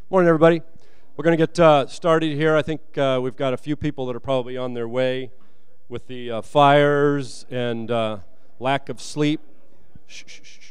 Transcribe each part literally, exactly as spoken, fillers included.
Morning, everybody. We're going to get uh, started here. I think uh, we've got a few people that are probably on their way with the uh, fires and uh, lack of sleep. Shh, shh, shh.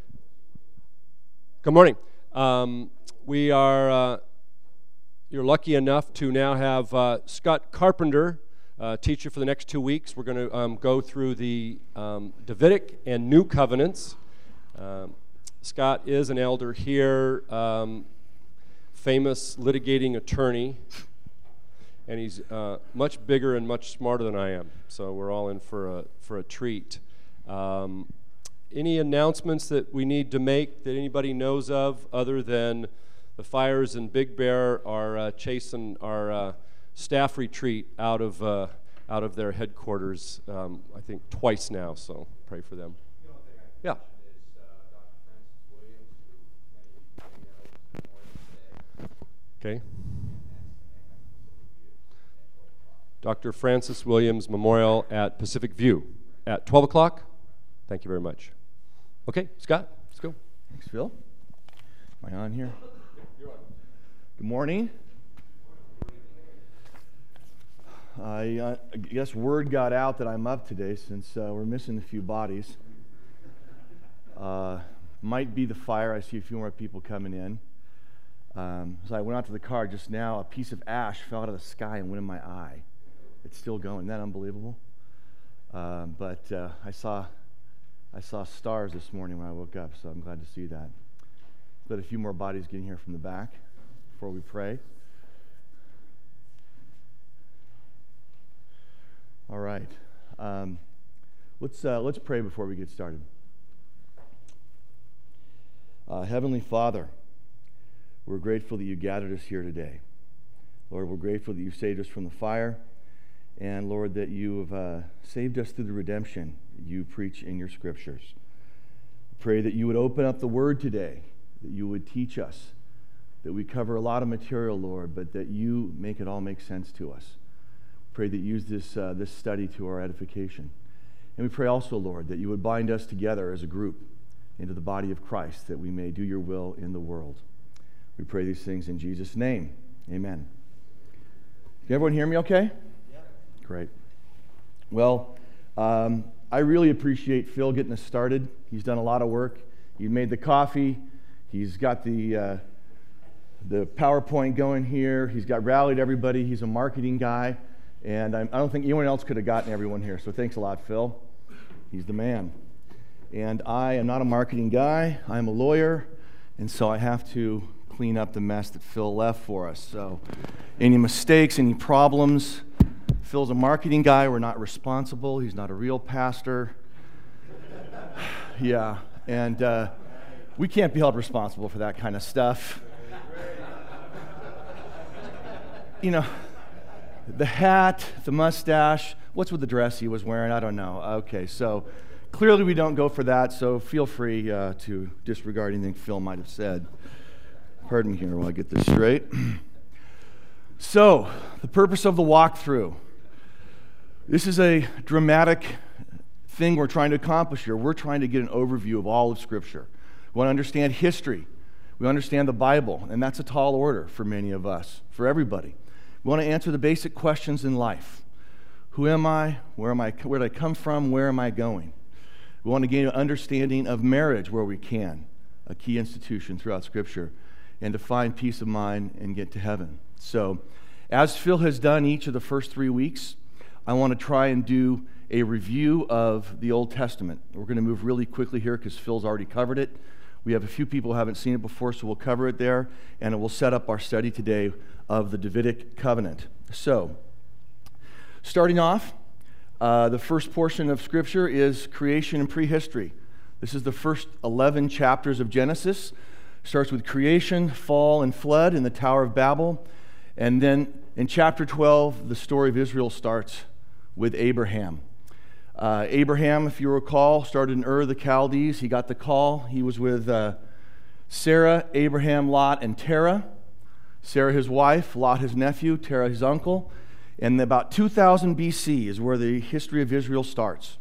Good morning. Um, we are, uh, you're lucky enough to now have uh, Scott Carpenter uh, teach you for the next two weeks. We're going to um, go through the um, Davidic and New Covenants. Um, Scott is an elder here. Um, famous litigating attorney, and he's uh, much bigger and much smarter than I am, so we're all in for a for a treat. Um, any announcements that we need to make that anybody knows of, other than the fires in Big Bear are uh, chasing our uh, staff retreat out of uh, out of their headquarters, um, I think twice now, so pray for them. Yeah. Okay. Doctor Francis Williams Memorial at Pacific View at twelve o'clock. Thank you very much. Okay, Scott, let's go. Thanks, Phil. Am I on here? You're on. Good morning. I, uh, I guess word got out that I'm up today since uh, we're missing a few bodies. Uh, might be the fire. I see a few more people coming in. Um, so I went out to the car just now, a piece of ash fell out of the sky and went in my eye. It's still going. Isn't that unbelievable? Um, but uh, I saw I saw stars this morning when I woke up, so I'm glad to see that. But a few more bodies getting here from the back before we pray. All right. Um, let's uh, let's pray before we get started. Uh, Heavenly Father, we're grateful that you gathered us here today. Lord, we're grateful that you saved us from the fire. And Lord, that you have uh, saved us through the redemption you preach in your scriptures. Pray that you would open up the word today, that you would teach us, that we cover a lot of material, Lord, but that you make it all make sense to us. Pray that you use this, uh, this study to our edification. And we pray also, Lord, that you would bind us together as a group into the body of Christ, that we may do your will in the world. We pray these things in Jesus' name. Amen. Can everyone hear me okay? Yeah. Great. Well, um, I really appreciate Phil getting us started. He's done a lot of work. He made the coffee. He's got the uh, the PowerPoint going here. He's got rallied everybody. He's a marketing guy. And I'm, I don't think anyone else could have gotten everyone here. So thanks a lot, Phil. He's the man. And I am not a marketing guy. I'm a lawyer. And so I have to clean up the mess that Phil left for us. So any mistakes, any problems, Phil's a marketing guy. We're not responsible. He's not a real pastor. Yeah, and uh, we can't be held responsible for that kind of stuff. You know, the hat, the mustache, what's with the dress he was wearing? I don't know. Okay, so clearly we don't go for that, so feel free uh, to disregard anything Phil might have said. Pardon me here while I get this straight. So, the purpose of the walkthrough. This is a dramatic thing we're trying to accomplish here. We're trying to get an overview of all of Scripture. We want to understand history. We understand the Bible, and that's a tall order for many of us, for everybody. We want to answer the basic questions in life. Who am I? Where am I? Where did I come from? Where am I going? We want to gain an understanding of marriage where we can, a key institution throughout Scripture, and to find peace of mind and get to heaven. So, as Phil has done each of the first three weeks, I want to try and do a review of the Old Testament. We're going to move really quickly here because Phil's already covered it. We have a few people who haven't seen it before, so we'll cover it there, and it will set up our study today of the Davidic covenant. So, starting off, uh, the first portion of Scripture is creation and prehistory. This is the first eleven chapters of Genesis. Starts with creation, fall, and flood in the Tower of Babel. And then in chapter twelve, the story of Israel starts with Abraham. Uh, Abraham, if you recall, started in Ur of the Chaldees. He got the call. He was with uh, Sarah, Abraham, Lot, and Terah. Sarah, his wife, Lot, his nephew, Terah, his uncle. And about two thousand B C is where the history of Israel starts.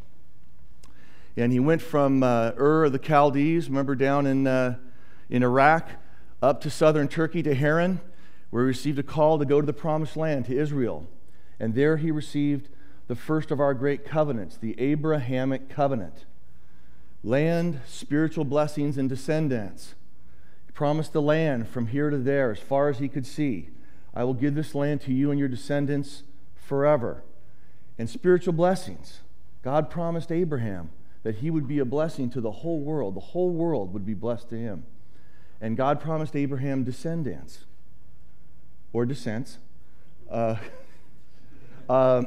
And he went from uh, Ur of the Chaldees, remember down in uh, in Iraq, up to southern Turkey to Haran, where he received a call to go to the Promised Land, to Israel. And there he received the first of our great covenants, the Abrahamic covenant. Land, spiritual blessings, and descendants. He promised the land from here to there, as far as he could see. I will give this land to you and your descendants forever. And spiritual blessings. God promised Abraham that he would be a blessing to the whole world. The whole world would be blessed to him. And God promised Abraham descendants, or descents. Uh, um,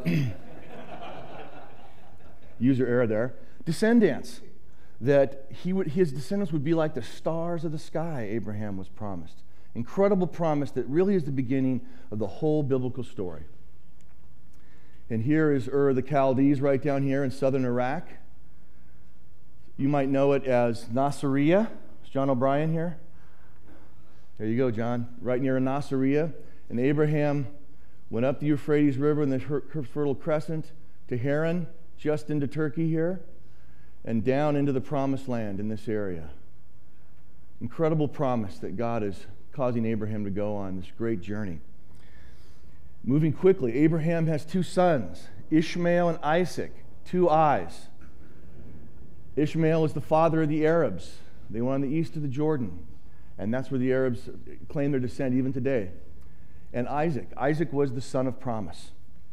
user error there. Descendants. That he would, his descendants would be like the stars of the sky, Abraham was promised. Incredible promise that really is the beginning of the whole biblical story. And here is Ur of the Chaldees right down here in southern Iraq. You might know it as Nasiriyah. Is John O'Brien here? There you go, John. Right near Nasiriyah. And Abraham went up the Euphrates River and the Fertile Crescent to Haran, just into Turkey here, and down into the Promised Land in this area. Incredible promise that God is causing Abraham to go on this great journey. Moving quickly, Abraham has two sons, Ishmael and Isaac, two eyes. Ishmael is the father of the Arabs. They went on the east of the Jordan, and that's where the Arabs claim their descent even today. And Isaac. Isaac was the son of promise.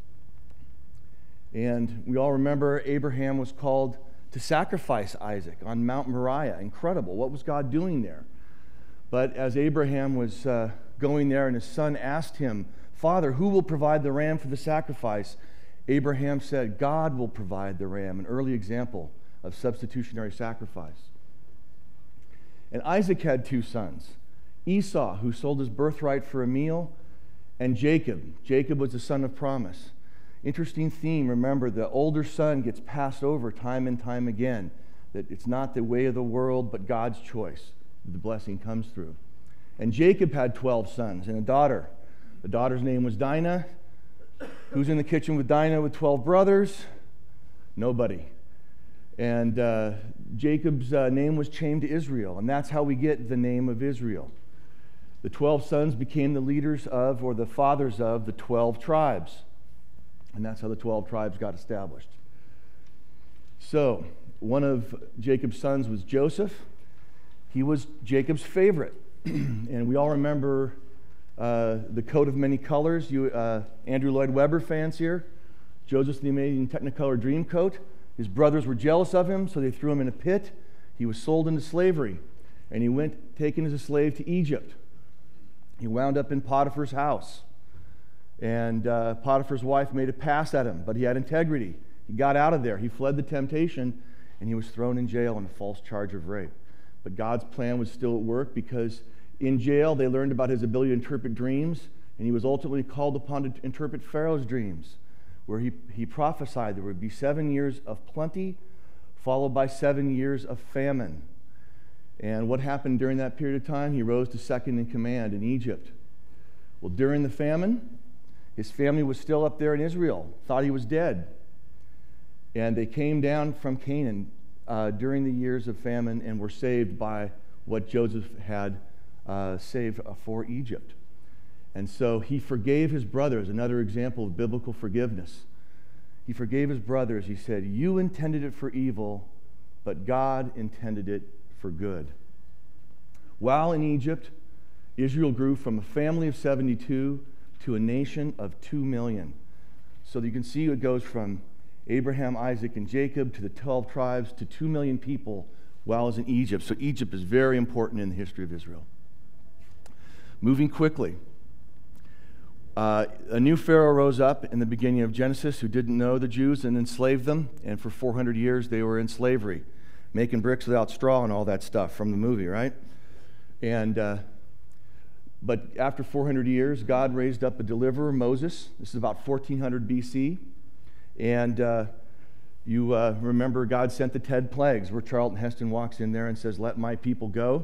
And we all remember Abraham was called to sacrifice Isaac on Mount Moriah. Incredible. What was God doing there? But as Abraham was uh, going there and his son asked him, Father, who will provide the ram for the sacrifice? Abraham said, God will provide the ram, an early example of substitutionary sacrifice. And Isaac had two sons, Esau, who sold his birthright for a meal, and Jacob. Jacob was the son of promise. Interesting theme, remember, the older son gets passed over time and time again, that it's not the way of the world, but God's choice. The blessing comes through. And Jacob had twelve sons and a daughter. The daughter's name was Dinah. Who's in the kitchen with Dinah with twelve brothers? Nobody. And uh, Jacob's uh, name was changed to Israel, and that's how we get the name of Israel. The twelve sons became the leaders of, or the fathers of, the twelve tribes. And that's how the twelve tribes got established. So, one of Jacob's sons was Joseph. He was Jacob's favorite. And we all remember uh, the coat of many colors. You, uh, Andrew Lloyd Webber fans here. Joseph's the Amazing Technicolor Dreamcoat. His brothers were jealous of him, so they threw him in a pit. He was sold into slavery, and he went taken as a slave to Egypt. He wound up in Potiphar's house. And uh, Potiphar's wife made a pass at him, but he had integrity. He got out of there. He fled the temptation, and he was thrown in jail on a false charge of rape. But God's plan was still at work, because in jail they learned about his ability to interpret dreams, and he was ultimately called upon to interpret Pharaoh's dreams, where he, he prophesied there would be seven years of plenty, followed by seven years of famine. And what happened during that period of time? He rose to second in command in Egypt. Well, during the famine, his family was still up there in Israel, thought he was dead. And they came down from Canaan uh, during the years of famine and were saved by what Joseph had uh, saved for Egypt. And so he forgave his brothers, another example of biblical forgiveness. He forgave his brothers. He said, you intended it for evil, but God intended it for good. While in Egypt, Israel grew from a family of seventy-two to a nation of two million. So you can see it goes from Abraham, Isaac, and Jacob to the twelve tribes to two million people while it's in Egypt. So Egypt is very important in the history of Israel. Moving quickly. Uh, a new Pharaoh rose up in the beginning of Genesis who didn't know the Jews and enslaved them, and for four hundred years they were in slavery, making bricks without straw and all that stuff from the movie, right? And uh, but after four hundred years, God raised up a deliverer, Moses. This is about fourteen hundred B C, and uh, you uh, remember God sent the ten plagues, where Charlton Heston walks in there and says, "Let my people go."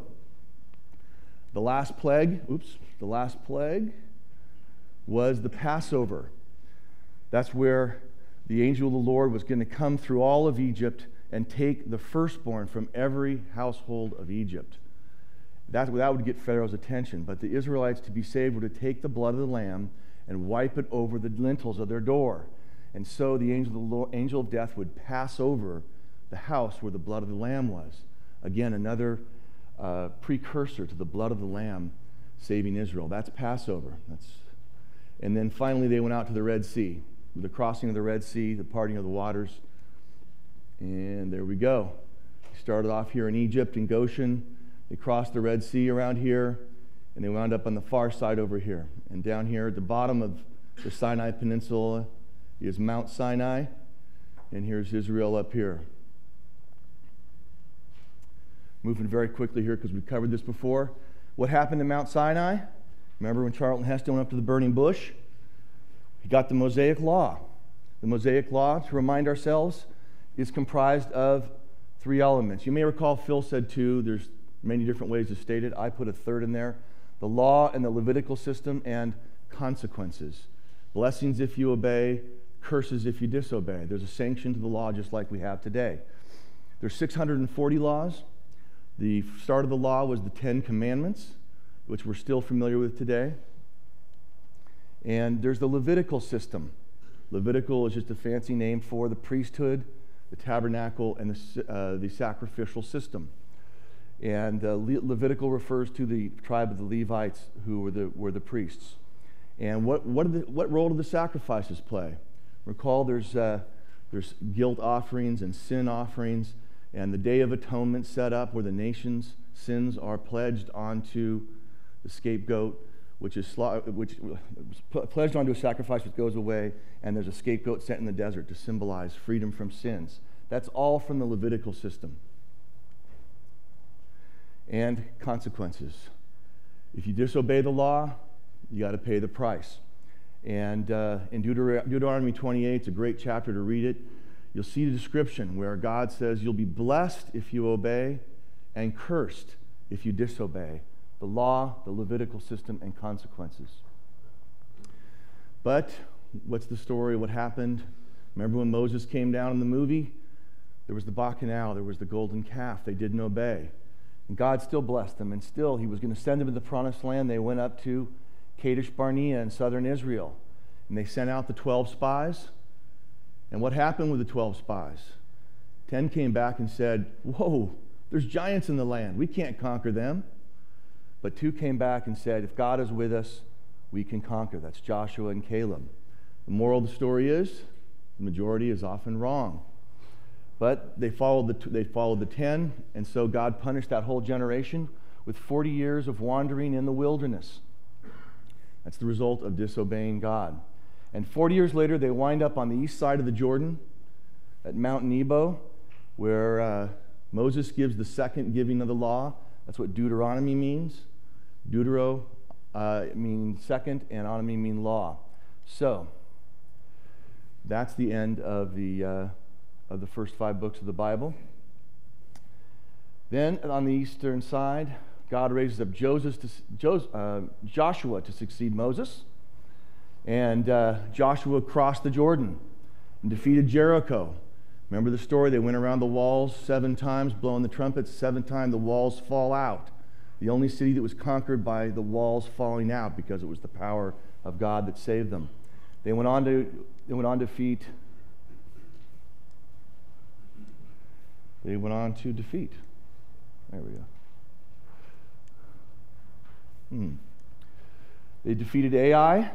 The last plague, oops, the last plague. was the Passover. That's where the angel of the Lord was going to come through all of Egypt and take the firstborn from every household of Egypt. That, that would get Pharaoh's attention. But the Israelites, to be saved, were to take the blood of the lamb and wipe it over the lintels of their door. And so the angel of, the Lord, angel of death would pass over the house where the blood of the lamb was. Again, another uh, precursor to the blood of the lamb saving Israel. That's Passover. That's, and then finally they went out to the Red Sea. The crossing of the Red Sea, the parting of the waters. And there we go. They started off here in Egypt, in Goshen. They crossed the Red Sea around here, and they wound up on the far side over here. And down here at the bottom of the Sinai Peninsula is Mount Sinai, and here's Israel up here. Moving very quickly here because we covered this before. What happened to Mount Sinai? Remember when Charlton Heston went up to the burning bush? He got the Mosaic Law. The Mosaic Law, to remind ourselves, is comprised of three elements. You may recall Phil said two. There's many different ways to state it. I put a third in there. The law and the Levitical system and consequences. Blessings if you obey, curses if you disobey. There's a sanction to the law just like we have today. There's six hundred forty laws. The start of the law was the Ten Commandments, which we're still familiar with today. And there's the Levitical system. Levitical is just a fancy name for the priesthood, the tabernacle, and the, uh, the sacrificial system. And uh, Le- Levitical refers to the tribe of the Levites, who were the were the priests. And what what, the, what role do the sacrifices play? Recall, there's uh, there's guilt offerings and sin offerings, and the Day of Atonement set up where the nation's sins are pledged onto the scapegoat, which is which is pledged onto a sacrifice which goes away, and there's a scapegoat set in the desert to symbolize freedom from sins. That's all from the Levitical system. And consequences. If you disobey the law, you got to pay the price. And uh, in Deuter- Deuteronomy twenty-eight, it's a great chapter to read it. You'll see the description where God says you'll be blessed if you obey and cursed if you disobey the law, the Levitical system, and consequences. But what's the story? What happened? Remember when Moses came down in the movie? There was the Bacchanal, there was the golden calf. They didn't obey. And God still blessed them, and still he was going to send them to the promised land. They went up to Kadesh Barnea in southern Israel, and they sent out the twelve spies. And what happened with the twelve spies? Ten came back and said, whoa, there's giants in the land. We can't conquer them. But two came back and said, if God is with us, we can conquer. That's Joshua and Caleb. The moral of the story is, the majority is often wrong. But they followed the they followed the ten, and so God punished that whole generation with forty years of wandering in the wilderness. That's the result of disobeying God. And forty years later, they wind up on the east side of the Jordan at Mount Nebo, where uh, Moses gives the second giving of the law. That's what Deuteronomy means. Deutero uh, means second, and onomy means law. So that's the end of the uh, of the first five books of the Bible. Then on the eastern side, God raises up Joseph to, Jos, uh, Joshua to succeed Moses. And uh, Joshua crossed the Jordan and defeated Jericho. Remember the story? They went around the walls seven times, blowing the trumpets. Seven times the walls fall out. The only city that was conquered by the walls falling out, because it was the power of God that saved them. They went on to they went on to defeat. They went on to defeat. There we go. Hmm. They defeated Ai.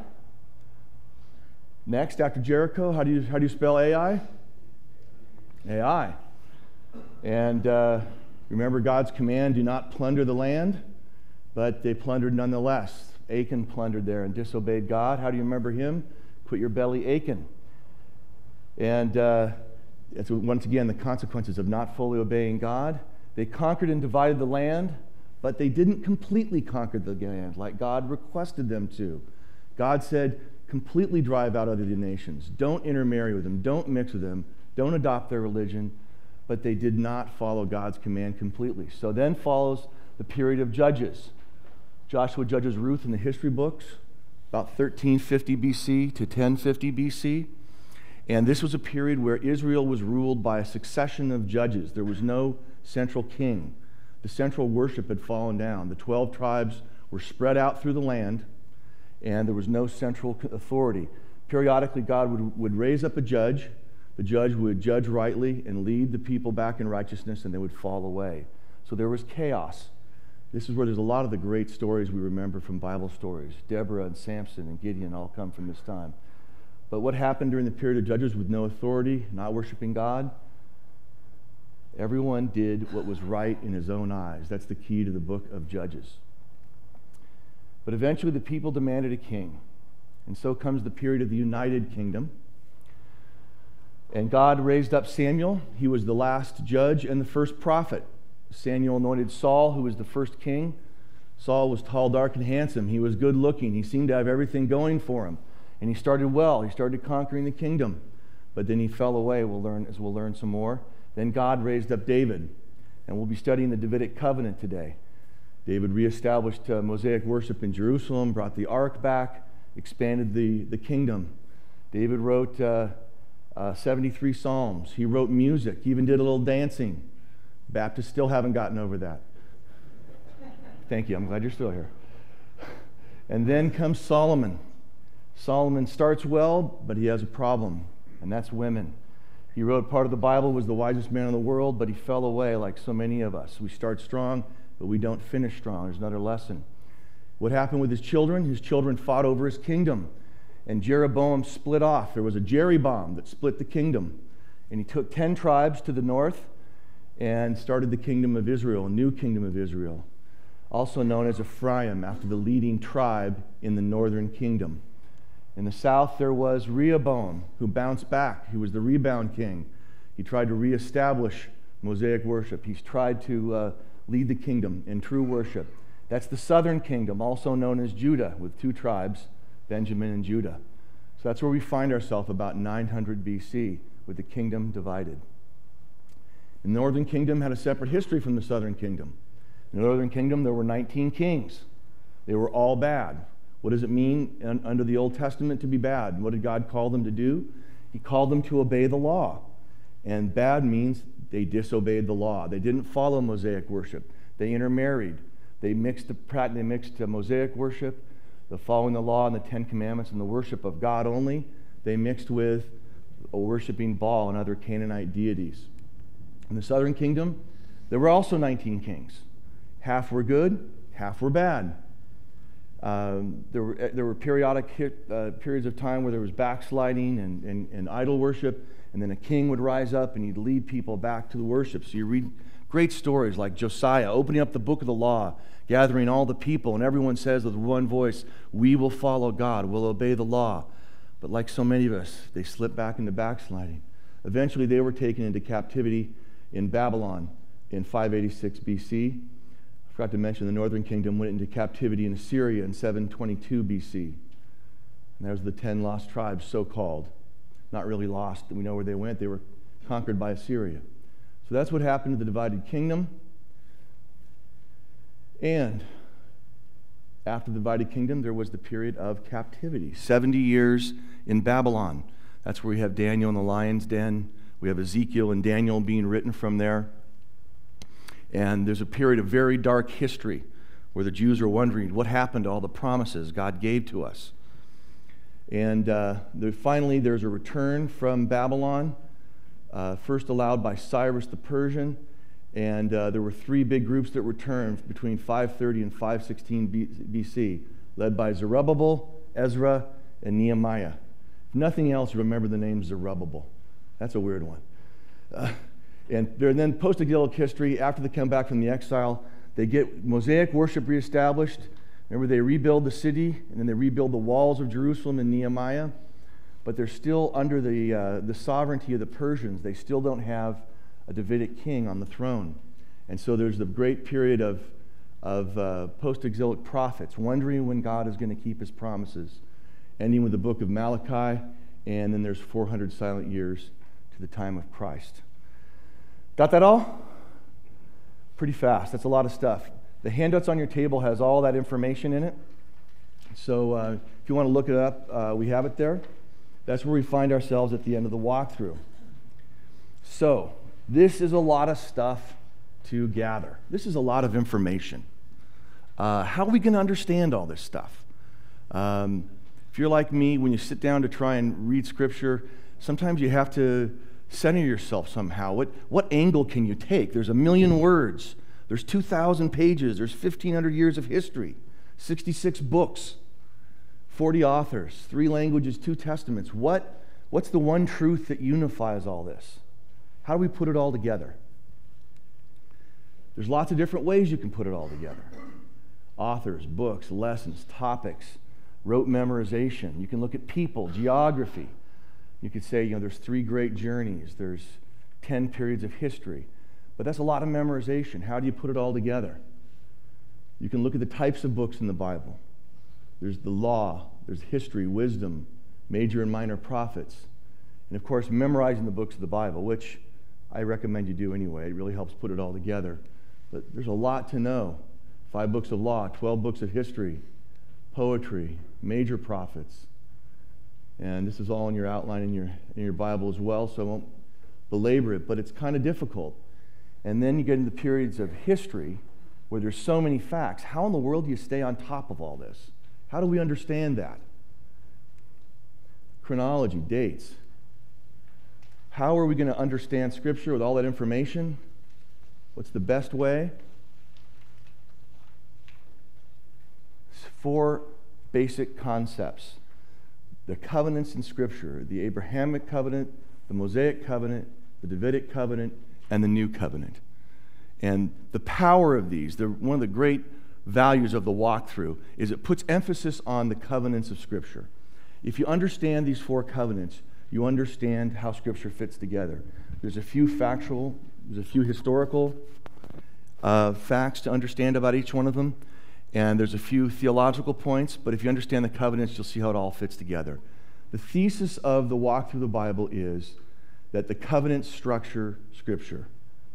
Next, after Jericho, how do you how do you spell Ai? Ai. And uh, remember God's command: do not plunder the land. But they plundered nonetheless. Achan plundered there and disobeyed God. How do you remember him? Quit your belly, Achan. And uh, it's once again the consequences of not fully obeying God. They conquered and divided the land, but they didn't completely conquer the land like God requested them to. God said, completely drive out other nations. Don't intermarry with them. Don't mix with them. Don't adopt their religion. But they did not follow God's command completely. So then follows the period of Judges. Joshua judges Ruth in the history books, about thirteen fifty B C to ten fifty B C. And this was a period where Israel was ruled by a succession of judges. There was no central king. The central worship had fallen down. The twelve tribes were spread out through the land, and there was no central authority. Periodically, God would, would raise up a judge. The judge would judge rightly and lead the people back in righteousness, and they would fall away. So there was chaos. This is where there's a lot of the great stories we remember from Bible stories. Deborah and Samson and Gideon all come from this time. But what happened during the period of judges with no authority, not worshiping God? Everyone did what was right in his own eyes. That's the key to the book of Judges. But eventually the people demanded a king. And so comes the period of the United Kingdom. And God raised up Samuel. He was the last judge and the first prophet. Samuel anointed Saul, who was the first king. Saul was tall, dark, and handsome. He was good looking. He seemed to have everything going for him. And he started well. He started conquering the kingdom. But then he fell away, we'll learn, as we'll learn some more. Then God raised up David. And we'll be studying the Davidic covenant today. David reestablished uh, Mosaic worship in Jerusalem, brought the ark back, expanded the, the kingdom. David wrote uh, uh, seventy-three psalms. He wrote music. He even did a little dancing. Baptists still haven't gotten over that. Thank you. I'm glad you're still here. And then comes Solomon. Solomon starts well, but he has a problem, and that's women. He wrote part of the Bible, was the wisest man in the world, but he fell away like so many of us. We start strong, but we don't finish strong. There's another lesson. What happened with his children? His children fought over his kingdom, and Jeroboam split off. There was a Jeroboam that split the kingdom, and he took ten tribes to the north and started the kingdom of Israel, a new kingdom of Israel, also known as Ephraim, after the leading tribe in the northern kingdom. In the south, there was Rehoboam, who bounced back. He was the rebound king. He tried to reestablish Mosaic worship. He's tried to uh, lead the kingdom in true worship. That's the southern kingdom, also known as Judah, with two tribes, Benjamin and Judah. So that's where we find ourselves about nine hundred B C, with the kingdom divided. The northern kingdom had a separate history from the southern kingdom. In the northern kingdom, there were nineteen kings. They were all bad. What does it mean un- under the Old Testament to be bad? What did God call them to do? He called them to obey the law. And bad means they disobeyed the law. They didn't follow Mosaic worship. They intermarried. They mixed the they mixed the Mosaic worship, the following the law and the Ten Commandments and the worship of God only. They mixed with worshiping Baal and other Canaanite deities. In the southern kingdom, there were also nineteen kings. Half were good, half were bad. Um, there were there were periodic hit, uh, periods of time where there was backsliding and, and, and idol worship, and then a king would rise up and he'd lead people back to the worship. So you read great stories like Josiah opening up the book of the law, gathering all the people, and everyone says with one voice, "We will follow God, we'll obey the law." But like so many of us, they slipped back into backsliding. Eventually, they were taken into captivity in Babylon in five eighty-six B C. I forgot to mention the northern kingdom went into captivity in Assyria in seven twenty-two B C. And there's the ten lost tribes, so-called. Not really lost. We know where they went. They were conquered by Assyria. So that's what happened to the divided kingdom. And after the divided kingdom, there was the period of captivity. seventy years in Babylon. That's where we have Daniel in the lion's den. We have Ezekiel and Daniel being written from there. And there's a period of very dark history where the Jews are wondering what happened to all the promises God gave to us. And uh, there, finally, there's a return from Babylon, uh, first allowed by Cyrus the Persian. And uh, there were three big groups that returned between five thirty and five sixteen B C, led by Zerubbabel, Ezra, and Nehemiah. If nothing else, remember the name Zerubbabel. That's a weird one. Uh, and then post-exilic history, after they come back from the exile, they get Mosaic worship reestablished. Remember, they rebuild the city, and then they rebuild the walls of Jerusalem in Nehemiah. But they're still under the, uh, the sovereignty of the Persians. They still don't have a Davidic king on the throne. And so there's the great period of, of uh, post-exilic prophets, wondering when God is going to keep his promises, ending with the book of Malachi, and then there's four hundred silent years to the time of Christ. Got that all? Pretty fast. That's a lot of stuff. The handouts on your table has all that information in it. So uh, if you want to look it up, uh, we have it there. That's where we find ourselves at the end of the walkthrough. So this is a lot of stuff together. This is a lot of information. Uh, how are we going to understand all this stuff? Um, if you're like me, when you sit down to try and read Scripture, sometimes you have to center yourself somehow. What, what angle can you take? There's a million words. There's two thousand pages. There's fifteen hundred years of history, sixty-six books, forty authors, three languages, two testaments. What, what's the one truth that unifies all this? How do we put it all together? There's lots of different ways you can put it all together. Authors, books, lessons, topics, rote memorization. You can look at people, geography. You could say, you know, there's three great journeys. There's ten periods of history. But that's a lot of memorization. How do you put it all together? You can look at the types of books in the Bible. There's the law. There's history, wisdom, major and minor prophets. And, of course, memorizing the books of the Bible, which I recommend you do anyway. It really helps put it all together. But there's a lot to know. Five books of law, twelve books of history, poetry, major prophets. And this is all in your outline in your, in your Bible as well, so I won't belabor it, but it's kind of difficult. And then you get into periods of history where there's so many facts. How in the world do you stay on top of all this? How do we understand that? Chronology, dates. How are we going to understand Scripture with all that information? What's the best way? Four basic concepts. The covenants in Scripture, the Abrahamic covenant, the Mosaic covenant, the Davidic covenant, and the New Covenant. And the power of these, the, one of the great values of the walkthrough, is it puts emphasis on the covenants of Scripture. If you understand these four covenants, you understand how Scripture fits together. There's a few factual, there's a few historical uh, facts to understand about each one of them. And there's a few theological points, but if you understand the covenants, you'll see how it all fits together. The thesis of the walk through the Bible is that the covenants structure Scripture.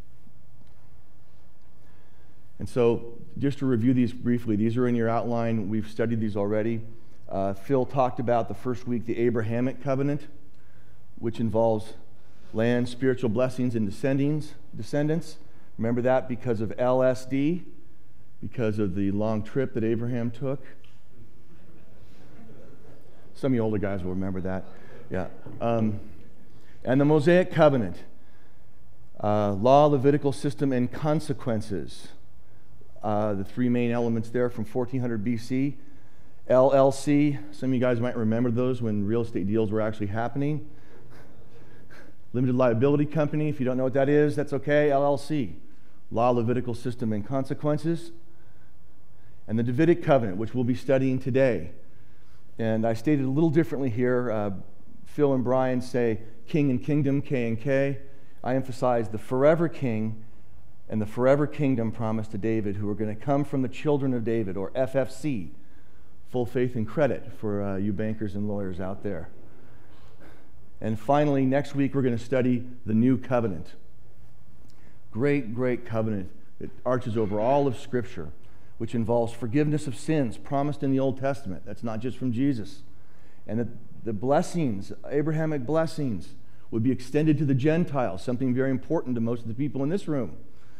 And so, just to review these briefly, these are in your outline. We've studied these already. Uh, Phil talked about the first week, the Abrahamic covenant, which involves land, spiritual blessings, and descendings, descendants. Remember that because of L S D? Because of the long trip that Abraham took. Some of you older guys will remember that. Yeah. Um, and the Mosaic covenant. Uh, law, Levitical system, and consequences. Uh, the three main elements there from fourteen hundred B C. L L C. Some of you guys might remember those when real estate deals were actually happening. Limited liability company. If you don't know what that is, that's okay. L L C. Law, Levitical system, and consequences. And the Davidic covenant, which we'll be studying today. And I stated a little differently here. Uh, Phil and Brian say king and kingdom, K and K. I emphasize the forever king and the forever kingdom promised to David, who are going to come from the children of David, or F F C. Full faith and credit for uh, you bankers and lawyers out there. And finally, next week we're going to study the new covenant. Great, great covenant that arches over all of Scripture, which involves forgiveness of sins promised in the Old Testament. That's not just from Jesus. And that the blessings, Abrahamic blessings, would be extended to the Gentiles, something very important to most of the people in this room.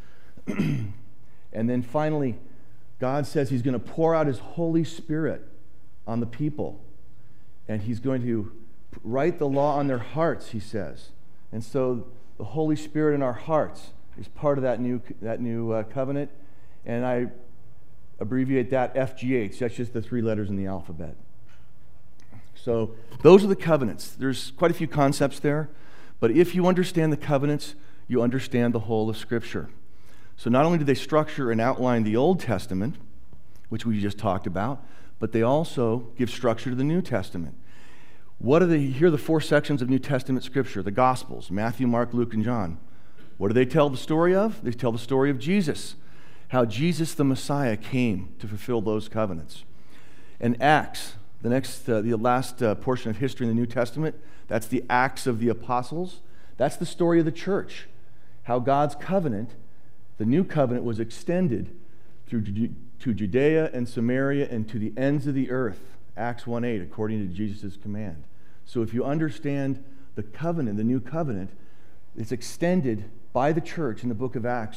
And then finally, God says He's going to pour out His Holy Spirit on the people. And He's going to write the law on their hearts, He says. And so the Holy Spirit in our hearts is part of that new, that new uh, covenant. And I abbreviate that F G H. That's just the three letters in the alphabet. So those are the covenants. There's quite a few concepts there. But if you understand the covenants, you understand the whole of Scripture. So not only do they structure and outline the Old Testament, which we just talked about, but they also give structure to the New Testament. What are the, here are the four sections of New Testament Scripture, the Gospels, Matthew, Mark, Luke, and John. What do they tell the story of? They tell the story of Jesus, how Jesus the Messiah came to fulfill those covenants. And Acts, the next, uh, the last uh, portion of history in the New Testament, that's the Acts of the Apostles. That's the story of the church, how God's covenant, the new covenant, was extended through to Judea and Samaria and to the ends of the earth, Acts one eight, according to Jesus' command. So if you understand the covenant, the new covenant, it's extended by the church in the book of Acts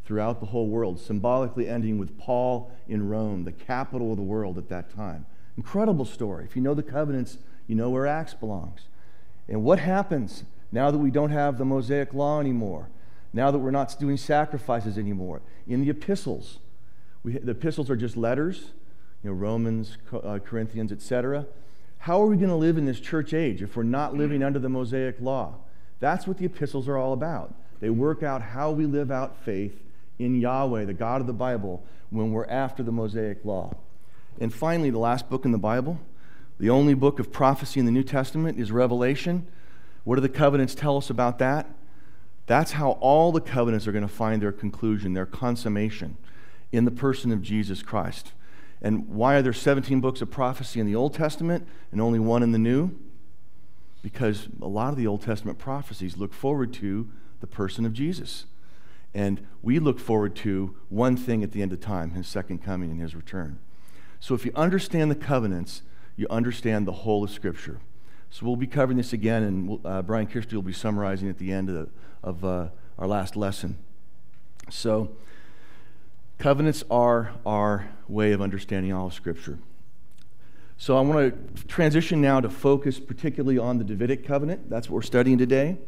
throughout the whole world, symbolically ending with Paul in Rome, the capital of the world at that time. Incredible story. If you know the covenants, you know where Acts belongs. And what happens now that we don't have the Mosaic Law anymore? Now that we're not doing sacrifices anymore? In the epistles, we, the epistles are just letters, you know, Romans, uh, Corinthians, et cetera. How are we going to live in this church age if we're not living under the Mosaic Law? That's what the epistles are all about. They work out how we live out faith in Yahweh, the God of the Bible, when we're after the Mosaic Law. And finally, the last book in the Bible, the only book of prophecy in the New Testament, is Revelation. What do the covenants tell us about that? That's how all the covenants are going to find their conclusion, their consummation, in the person of Jesus Christ. And why are there seventeen books of prophecy in the Old Testament and only one in the New? Because a lot of the Old Testament prophecies look forward to the person of Jesus. And we look forward to one thing at the end of time, his second coming and his return. So if you understand the covenants, you understand the whole of Scripture. So we'll be covering this again, and uh, Brian Kirsten will be summarizing at the end of, the, of uh, our last lesson. So covenants are our way of understanding all of Scripture. So I want to transition now to focus particularly on the Davidic covenant. That's what we're studying today,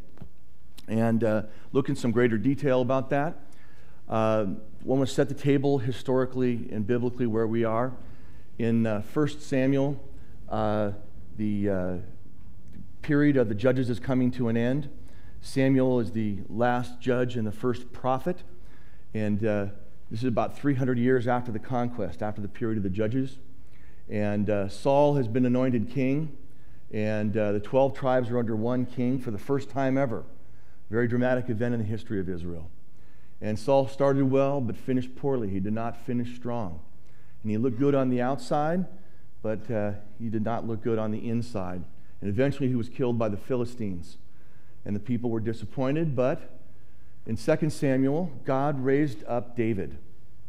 and uh, look in some greater detail about that. Uh, I want to set the table historically and biblically where we are. In uh, First Samuel, uh, the uh, period of the judges is coming to an end. Samuel is the last judge and the first prophet, and uh, this is about three hundred years after the conquest, after the period of the judges. And uh, Saul has been anointed king, and uh, the twelve tribes are under one king for the first time ever. Very dramatic event in the history of Israel. And Saul started well, but finished poorly. He did not finish strong. And he looked good on the outside, but uh, he did not look good on the inside. And eventually he was killed by the Philistines. And the people were disappointed, but in Second Samuel, God raised up David,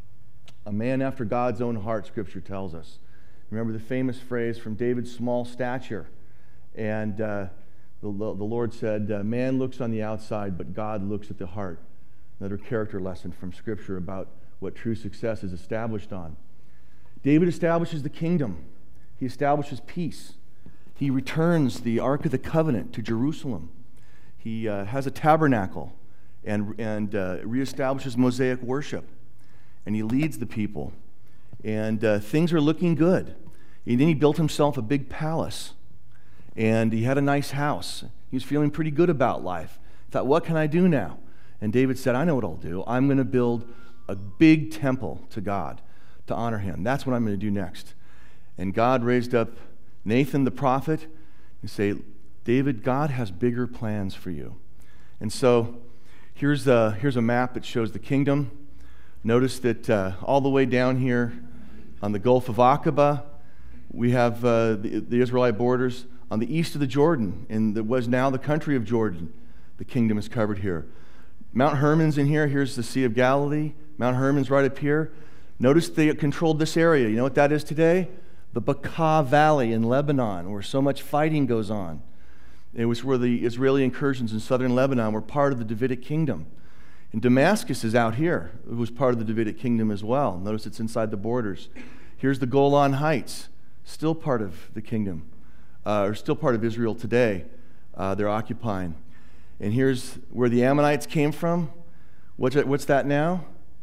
a man after God's own heart, Scripture tells us. Remember the famous phrase, from David's small stature. And uh, the, the Lord said, uh, man looks on the outside, but God looks at the heart. Another character lesson from Scripture about what true success is established on. David establishes the kingdom. He establishes peace. He returns the Ark of the Covenant to Jerusalem. He uh, has a tabernacle and, and uh, reestablishes Mosaic worship. And he leads the people. And uh, things are looking good. And then he built himself a big palace. And he had a nice house. He was feeling pretty good about life. He thought, what can I do now? And David said, I know what I'll do. I'm going to build a big temple to God to honor him. That's what I'm going to do next. And God raised up Nathan the prophet and say, David, God has bigger plans for you. And so here's a, here's a map that shows the kingdom. Notice that uh, all the way down here on the Gulf of Aqaba, we have uh, the, the Israelite borders. On the east of the Jordan, in what was now the country of Jordan, the kingdom is covered here. Mount Hermon's in here. Here's the Sea of Galilee. Mount Hermon's right up here. Notice they controlled this area. You know what that is today? The Bekaa Valley in Lebanon, where so much fighting goes on. It was where the Israeli incursions in southern Lebanon were part of the Davidic kingdom. And Damascus is out here. It was part of the Davidic kingdom as well. Notice it's inside the borders. Here's the Golan Heights, still part of the kingdom. Uh, are still part of Israel today. Uh, they're occupying. And here's where the Ammonites came from. What's, it, what's that now?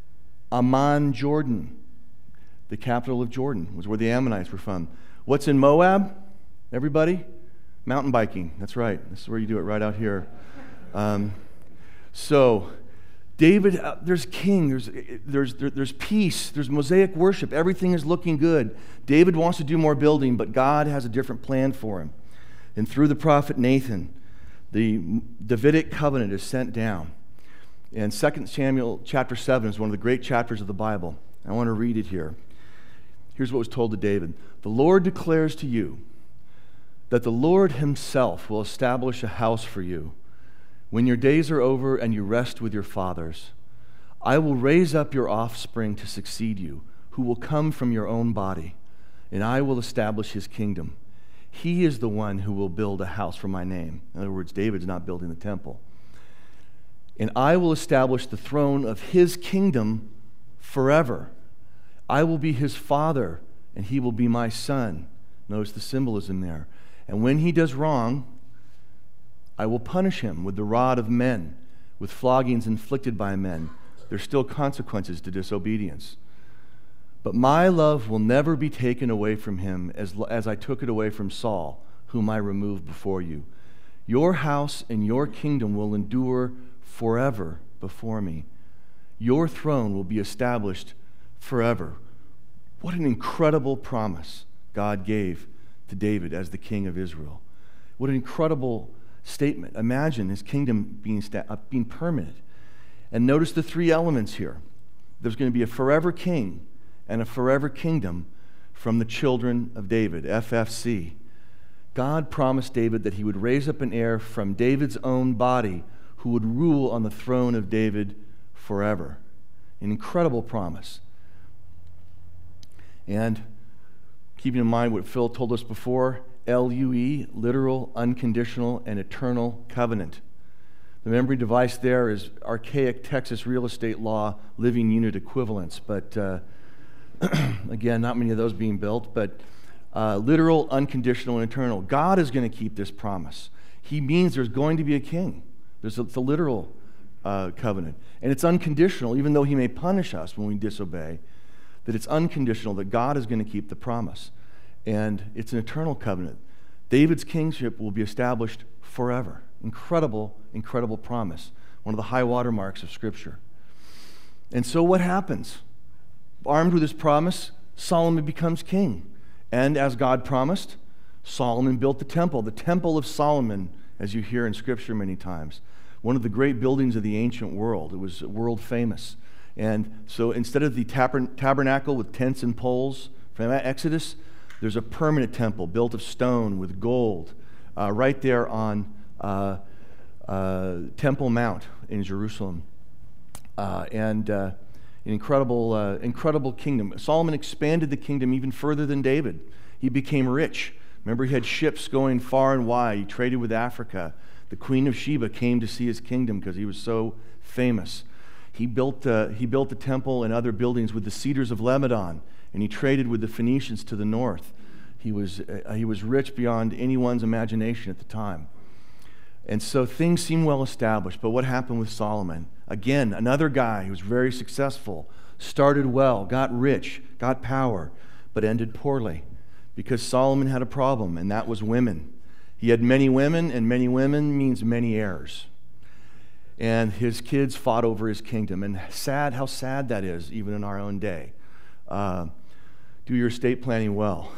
Amman, Jordan. The capital of Jordan was where the Ammonites were from. What's in Moab? Everybody? Mountain biking. That's right. This is where you do it, right out here. Um, so, David, uh, there's king, there's, there's, there, there's peace, there's Mosaic worship, everything is looking good. David wants to do more building, but God has a different plan for him. And through the prophet Nathan, the Davidic covenant is sent down. And Second Samuel chapter seven is one of the great chapters of the Bible. I want to read it here. Here's what was told to David. The Lord declares to you that the Lord himself will establish a house for you. When your days are over and you rest with your fathers, I will raise up your offspring to succeed you, who will come from your own body, and I will establish his kingdom. He is the one who will build a house for my name. In other words, David's not building the temple. and I will establish the throne of his kingdom forever. I will be his father, and he will be my son. Notice the symbolism there. And when he does wrong, I will punish him with the rod of men, with floggings inflicted by men. There's still consequences to disobedience. But my love will never be taken away from him as, as I took it away from Saul, whom I removed before you. Your house and your kingdom will endure forever before me. Your throne will be established forever. What an incredible promise God gave to David as the king of Israel. What an incredible statement. Imagine his kingdom being, sta- uh, being permanent. And notice the three elements here. There's going to be a forever king and a forever kingdom from the children of David, F F C. God promised David that he would raise up an heir from David's own body who would rule on the throne of David forever. An incredible promise. And keeping in mind what Phil told us before, L U E, literal, unconditional, and eternal covenant. The memory device there is archaic Texas real estate law living unit equivalents, but uh, again, not many of those being built, but uh, literal, unconditional, and eternal. God is going to keep this promise. He means there's going to be a king. There's a, it's a literal uh, covenant. And it's unconditional, even though he may punish us when we disobey, that it's unconditional, that God is going to keep the promise. And it's an eternal covenant. David's kingship will be established forever. Incredible, incredible promise. One of the high water marks of Scripture. And so what happens? Armed with this promise, Solomon becomes king. And as God promised, Solomon built the temple, the Temple of Solomon, as you hear in Scripture many times. One of the great buildings of the ancient world. It was world famous. And so instead of the tabernacle with tents and poles from Exodus, there's a permanent temple built of stone with gold uh, right there on uh, uh, Temple Mount in Jerusalem. Uh, and uh, an incredible, uh, incredible kingdom. Solomon expanded the kingdom even further than David. He became rich. Remember, he had ships going far and wide. He traded with Africa. The Queen of Sheba came to see his kingdom because he was so famous. He built, uh, he built the temple and other buildings with the cedars of Lebanon, and he traded with the Phoenicians to the north. He was, uh, he was rich beyond anyone's imagination at the time. And so things seem well established, but what happened with Solomon? Again, another guy who was very successful, started well, got rich, got power, but ended poorly because Solomon had a problem, and that was women. He had many women, and many women means many heirs. And his kids fought over his kingdom. And sad, how sad that is, even in our own day. Uh, do your estate planning well.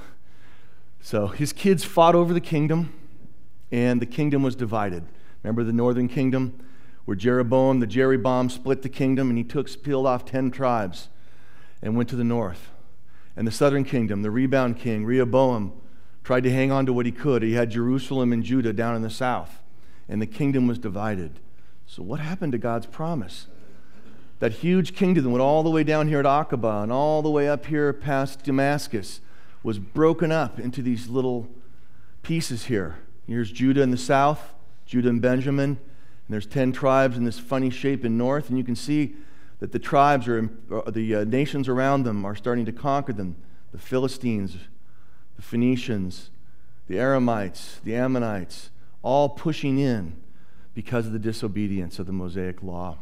So his kids fought over the kingdom, and the kingdom was divided. Remember the northern kingdom, where Jeroboam, the Jeroboam, split the kingdom, and he took, peeled off ten tribes and went to the north. And the southern kingdom, the rebound king, Rehoboam, tried to hang on to what he could. He had Jerusalem and Judah down in the south, and the kingdom was divided. So what happened to God's promise? That huge kingdom that went all the way down here at Aqaba and all the way up here past Damascus was broken up into these little pieces here. Here's Judah in the south, Judah and Benjamin, and there's ten tribes in this funny shape in north, and you can see that the tribes, are the uh, nations around them are starting to conquer them. The Philistines, the Phoenicians, the Aramites, the Ammonites, all pushing in because of the disobedience of the Mosaic law.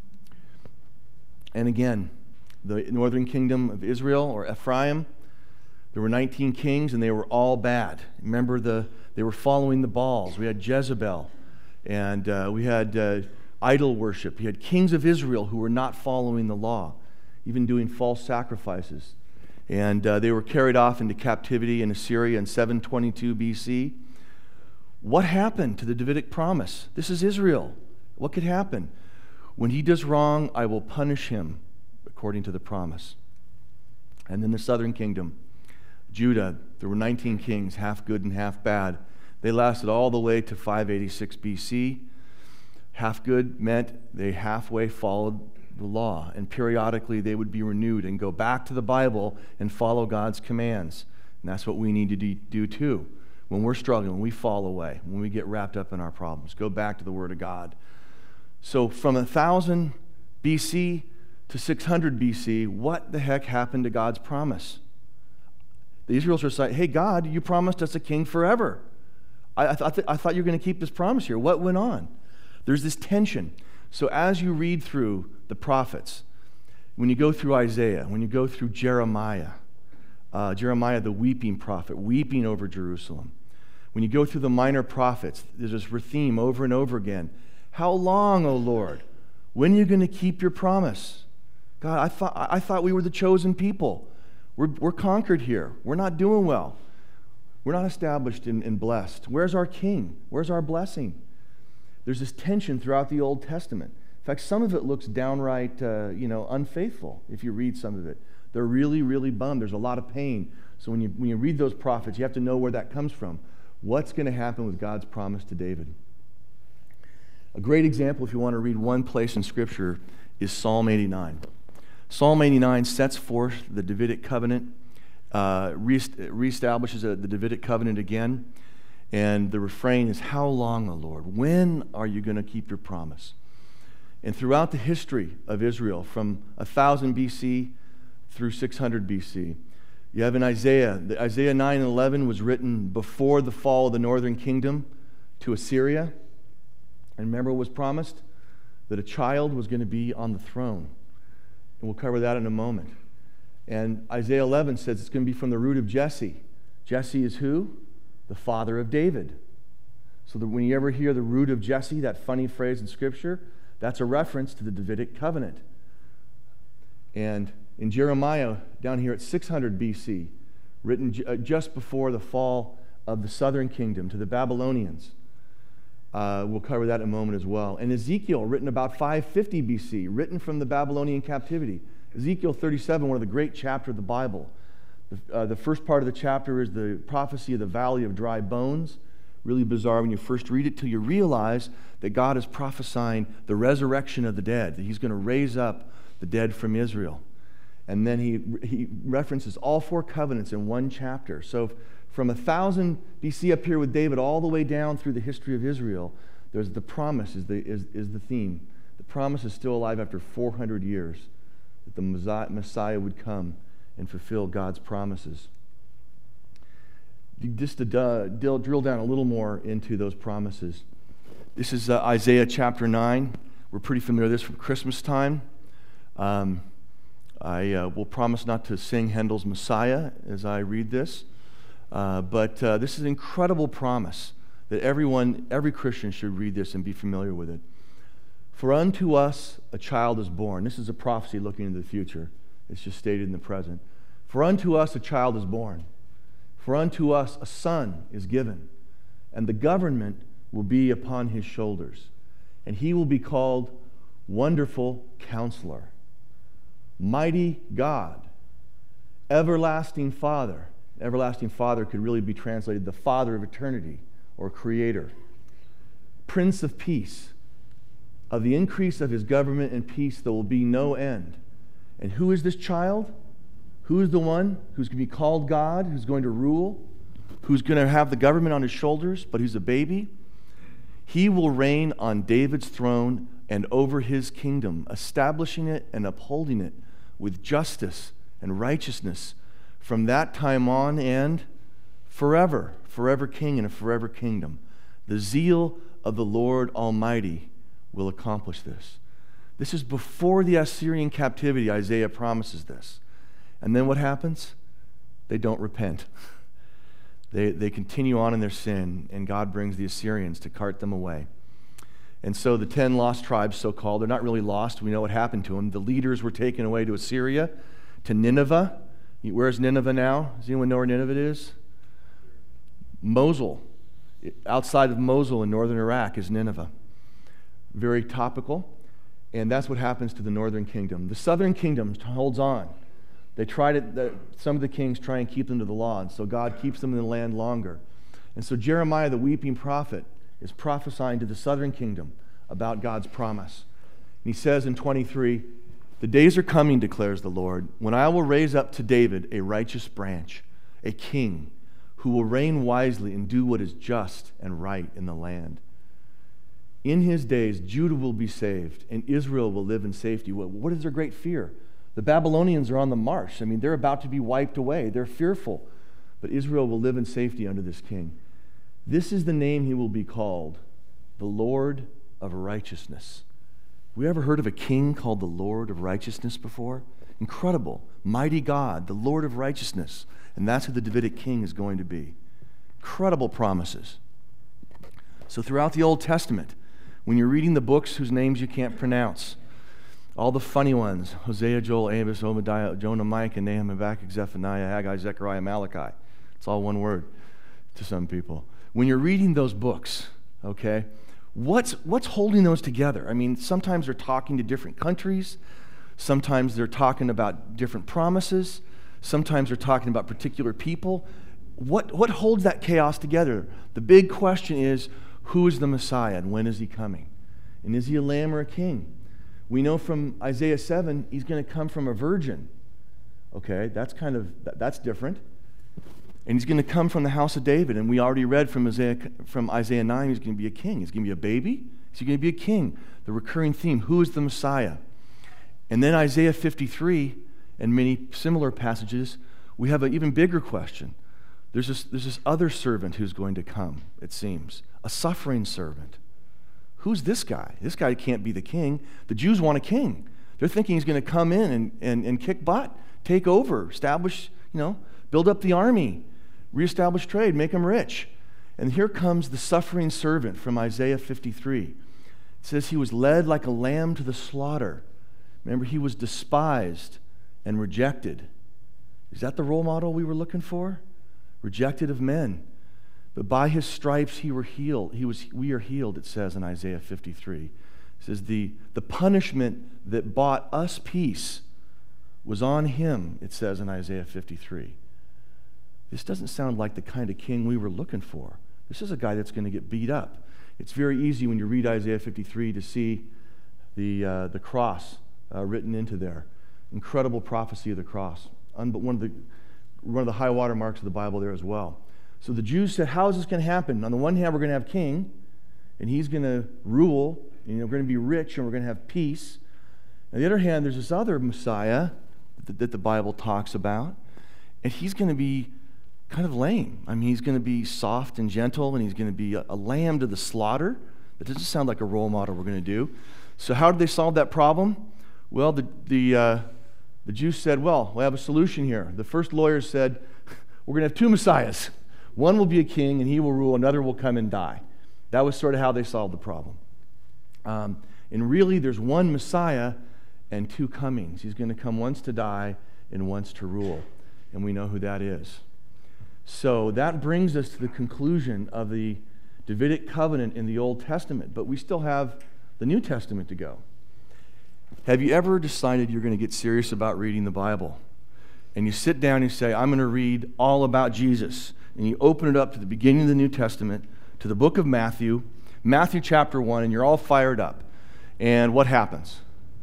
And again, the northern kingdom of Israel, or Ephraim, there were nineteen kings, and they were all bad. Remember, the they were following the Baals. We had Jezebel, and uh, we had uh, idol worship. We had kings of Israel who were not following the law, even doing false sacrifices. And uh, they were carried off into captivity in Assyria in seven twenty-two B C. What happened to the Davidic promise? This is Israel. What could happen? When he does wrong, I will punish him, according to the promise. And then the southern kingdom, Judah, there were nineteen kings, half good and half bad. They lasted all the way to five eighty-six B C. Half good meant they halfway followed the law, and periodically they would be renewed and go back to the Bible and follow God's commands. And that's what we need to do too. When we're struggling, when we fall away, when we get wrapped up in our problems, go back to the Word of God. So from one thousand B C to six hundred B C, what the heck happened to God's promise? The Israelites are saying, hey, God, you promised us a king forever. I, I, th- I thought you were going to keep this promise here. What went on? There's this tension. So as you read through the prophets, when you go through Isaiah, when you go through Jeremiah, uh, Jeremiah the weeping prophet, weeping over Jerusalem, when you go through the minor prophets, there's this theme over and over again. How long, O Lord? When are you going to keep your promise? God, I thought, I thought we were the chosen people. We're, we're conquered here. We're not doing well. We're not established and, and blessed. Where's our king? Where's our blessing? There's this tension throughout the Old Testament. In fact, some of it looks downright, uh, you know, unfaithful if you read some of it. They're really, really bummed. There's a lot of pain. So when you, when you read those prophets, you have to know where that comes from. What's going to happen with God's promise to David? A great example, if you want to read one place in Scripture, is Psalm eighty-nine. Psalm eighty-nine sets forth the Davidic covenant, uh, reestablishes the Davidic covenant again, and the refrain is, how long, O Lord? When are you going to keep your promise? And throughout the history of Israel, from one thousand B C through six hundred B C, you have in Isaiah, the Isaiah nine and eleven was written before the fall of the northern kingdom to Assyria. And remember what was promised? That a child was going to be on the throne. And we'll cover that in a moment. And Isaiah eleven says it's going to be from the root of Jesse. Jesse is who? The father of David. So that when you ever hear the root of Jesse, that funny phrase in Scripture, that's a reference to the Davidic covenant. And in Jeremiah, down here at six hundred B C, written just before the fall of the southern kingdom to the Babylonians, Uh, we'll cover that in a moment as well. And Ezekiel, written about five fifty B C, written from the Babylonian captivity. Ezekiel thirty-seven, one of the great chapters of the Bible. The, uh, the first part of the chapter is the prophecy of the valley of dry bones. Really bizarre when you first read it till you realize that God is prophesying the resurrection of the dead, that He's going to raise up the dead from Israel. And then he, he references all four covenants in one chapter. So from one thousand B C up here with David all the way down through the history of Israel, there's the promise is the, is, is the theme. The promise is still alive after four hundred years that the Messiah would come and fulfill God's promises. Just to uh, drill down a little more into those promises. This is uh, Isaiah chapter nine. We're pretty familiar with this from Christmas time. Um, I uh, will promise not to sing Handel's Messiah as I read this. Uh, but uh, this is an incredible promise that everyone, every Christian should read this and be familiar with it. For unto us a child is born. This is a prophecy looking into the future. It's just stated in the present. For unto us a child is born. For unto us a son is given. And the government will be upon his shoulders. And he will be called Wonderful Counselor, Mighty God, Everlasting Father. Everlasting Father could really be translated the Father of eternity or Creator. Prince of Peace. Of the increase of his government and peace there will be no end. And who is this child? Who is the one who's going to be called God, who's going to rule, who's going to have the government on his shoulders, but who's a baby? He will reign on David's throne and over his kingdom, establishing it and upholding it with justice and righteousness from that time on and forever, forever king and a forever kingdom. The zeal of the Lord Almighty will accomplish this. This is before the Assyrian captivity. Isaiah promises this. And then what happens? They don't repent. They, they continue on in their sin, and God brings the Assyrians to cart them away. And so the ten lost tribes, so-called, they're not really lost. We know what happened to them. The leaders were taken away to Assyria, to Nineveh. Where's Nineveh now? Does anyone know where Nineveh is? Mosul. Outside of Mosul in northern Iraq is Nineveh. Very topical. And that's what happens to the northern kingdom. The southern kingdom holds on. They try to, the, some of the kings try and keep them to the law, and so God keeps them in the land longer. And so Jeremiah, the weeping prophet, is prophesying to the southern kingdom about God's promise. And he says in twenty-three, "The days are coming, declares the Lord, when I will raise up to David a righteous branch, a king, who will reign wisely and do what is just and right in the land. In his days, Judah will be saved, and Israel will live in safety. What, what is their great fear? The Babylonians are on the march. I mean, they're about to be wiped away. They're fearful. But Israel will live in safety under this king. This is the name he will be called, the Lord of Righteousness. We ever heard of a king called the Lord of Righteousness before? Incredible. Mighty God, the Lord of Righteousness. And that's who the Davidic king is going to be. Incredible promises. So throughout the Old Testament, when you're reading the books whose names you can't pronounce, all the funny ones, Hosea, Joel, Amos, Obadiah, Jonah, Micah, Nahum, Habakkuk, Zephaniah, Haggai, Zechariah, Malachi. It's all one word to some people. When you're reading those books, okay, what's, what's holding those together? I mean, sometimes they're talking to different countries. Sometimes they're talking about different promises. Sometimes they're talking about particular people. What, what holds that chaos together? The big question is, who is the Messiah and when is he coming? And is he a lamb or a king? We know from Isaiah seven, he's going to come from a virgin. Okay, that's kind of, that's different. And he's going to come from the house of David. And we already read from Isaiah, from Isaiah nine, he's going to be a king. He's going to be a baby. He's going to be a king. The recurring theme, who is the Messiah? And then Isaiah fifty-three and many similar passages, we have an even bigger question. There's this, there's this other servant who's going to come, it seems, a suffering servant. Who's this guy? This guy can't be the king. The Jews want a king. They're thinking he's going to come in and, and, and kick butt, take over, establish, you know, build up the army, reestablish trade, make them rich. And here comes the suffering servant from Isaiah fifty-three. It says he was led like a lamb to the slaughter. Remember, he was despised and rejected. Is that the role model we were looking for? Rejected of men. But by his stripes he were healed. He was, we are healed, it says in Isaiah fifty-three. It says the, the punishment that bought us peace was on him, it says in Isaiah fifty-three. This doesn't sound like the kind of king we were looking for. This is a guy that's going to get beat up. It's very easy when you read Isaiah fifty-three to see the, uh, the cross uh, written into there. Incredible prophecy of the cross. Un- one of the one of the high water marks of the Bible there as well. So the Jews said, how is this going to happen? On the one hand, we're going to have king, and he's going to rule, and we're going to be rich, and we're going to have peace. On the other hand, there's this other Messiah that, that the Bible talks about, and he's going to be kind of lame. I mean, he's going to be soft and gentle, and he's going to be a, a lamb to the slaughter. That doesn't sound like a role model we're going to do. So how did they solve that problem? Well, the the uh, the Jews said, well, we have a solution here. The first lawyers said, we're going to have two messiahs. One will be a king, and he will rule. Another will come and die. That was sort of how they solved the problem. Um, and really, there's one Messiah and two comings. He's going to come once to die and once to rule. And we know who that is. So that brings us to the conclusion of the Davidic covenant in the Old Testament. But we still have the New Testament to go. Have you ever decided you're going to get serious about reading the Bible? And you sit down and you say, I'm going to read all about Jesus. And you open it up to the beginning of the New Testament, to the book of Matthew, Matthew chapter one, and you're all fired up. And what happens?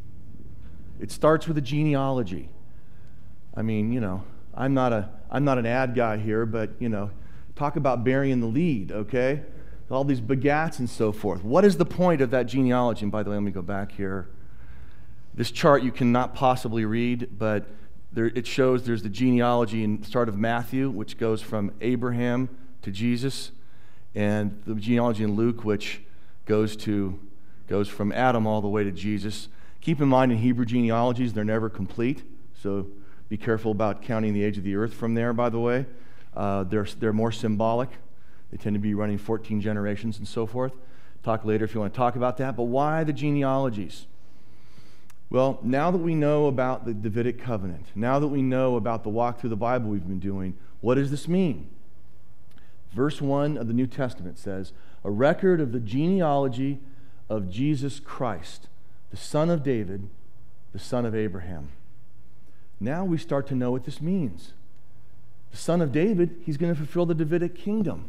It starts with a genealogy. I mean, you know, I'm not a I'm not an ad guy here, but, you know, talk about burying the lead, okay? All these begats and so forth. What is the point of that genealogy? And by the way, let me go back here. This chart you cannot possibly read, but there, it shows there's the genealogy in the start of Matthew, which goes from Abraham to Jesus, and the genealogy in Luke, which goes to goes from Adam all the way to Jesus. Keep in mind, in Hebrew genealogies, they're never complete, so be careful about counting the age of the earth from there, by the way. Uh, they're, they're more symbolic. They tend to be running fourteen generations and so forth. Talk later if you want to talk about that. But why the genealogies? Well, now that we know about the Davidic covenant, now that we know about the walk through the Bible we've been doing, what does this mean? Verse one of the New Testament says, a record of the genealogy of Jesus Christ, the son of David, the son of Abraham. Now we start to know what this means. The son of David, he's going to fulfill the Davidic kingdom.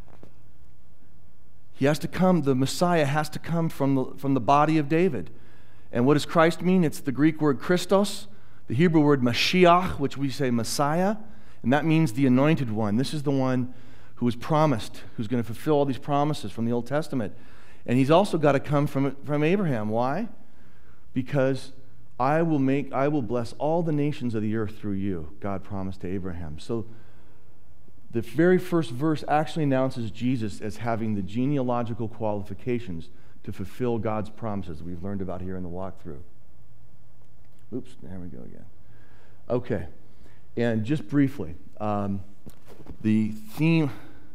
He has to come, the Messiah has to come from the, from the body of David. And what does Christ mean? It's the Greek word Christos, the Hebrew word Mashiach, which we say Messiah, and that means the anointed one. This is the one who was promised, who's going to fulfill all these promises from the Old Testament. And he's also got to come from, from Abraham. Why? Because I will make, I will bless all the nations of the earth through you, God promised to Abraham. So the very first verse actually announces Jesus as having the genealogical qualifications to fulfill God's promises that we've learned about here in the walkthrough. Oops, there we go again. Okay, and just briefly, um, the theme,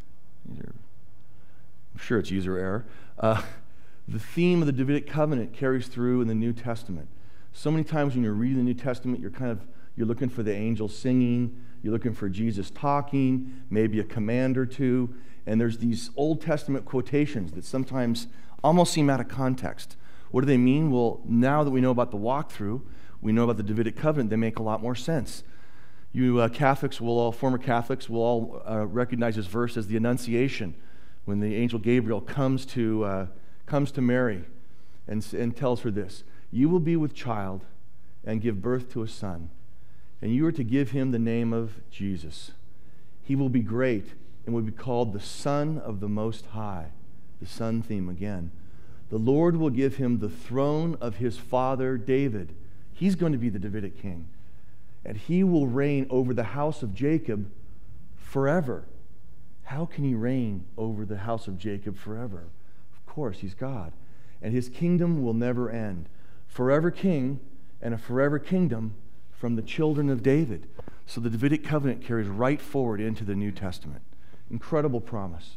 I'm sure it's user error, uh, the theme of the Davidic covenant carries through in the New Testament. So many times when you're reading the New Testament, you're kind of, you're looking for the angels singing, you're looking for Jesus talking, maybe a command or two, and there's these Old Testament quotations that sometimes almost seem out of context. What do they mean? Well, now that we know about the walkthrough, we know about the Davidic covenant, they make a lot more sense. You uh, Catholics will all, former Catholics will all uh, recognize this verse as the Annunciation, when the angel Gabriel comes to uh, comes to Mary and, and tells her this: you will be with child and give birth to a son, and you are to give him the name of Jesus. He will be great and will be called the Son of the Most High. The Son theme again. The Lord will give him the throne of his father David. He's going to be the Davidic king. And he will reign over the house of Jacob forever. How can he reign over the house of Jacob forever? Of course, he's God. And his kingdom will never end. Forever king and a forever kingdom from the children of David. So the Davidic covenant carries right forward into the New Testament. Incredible promise.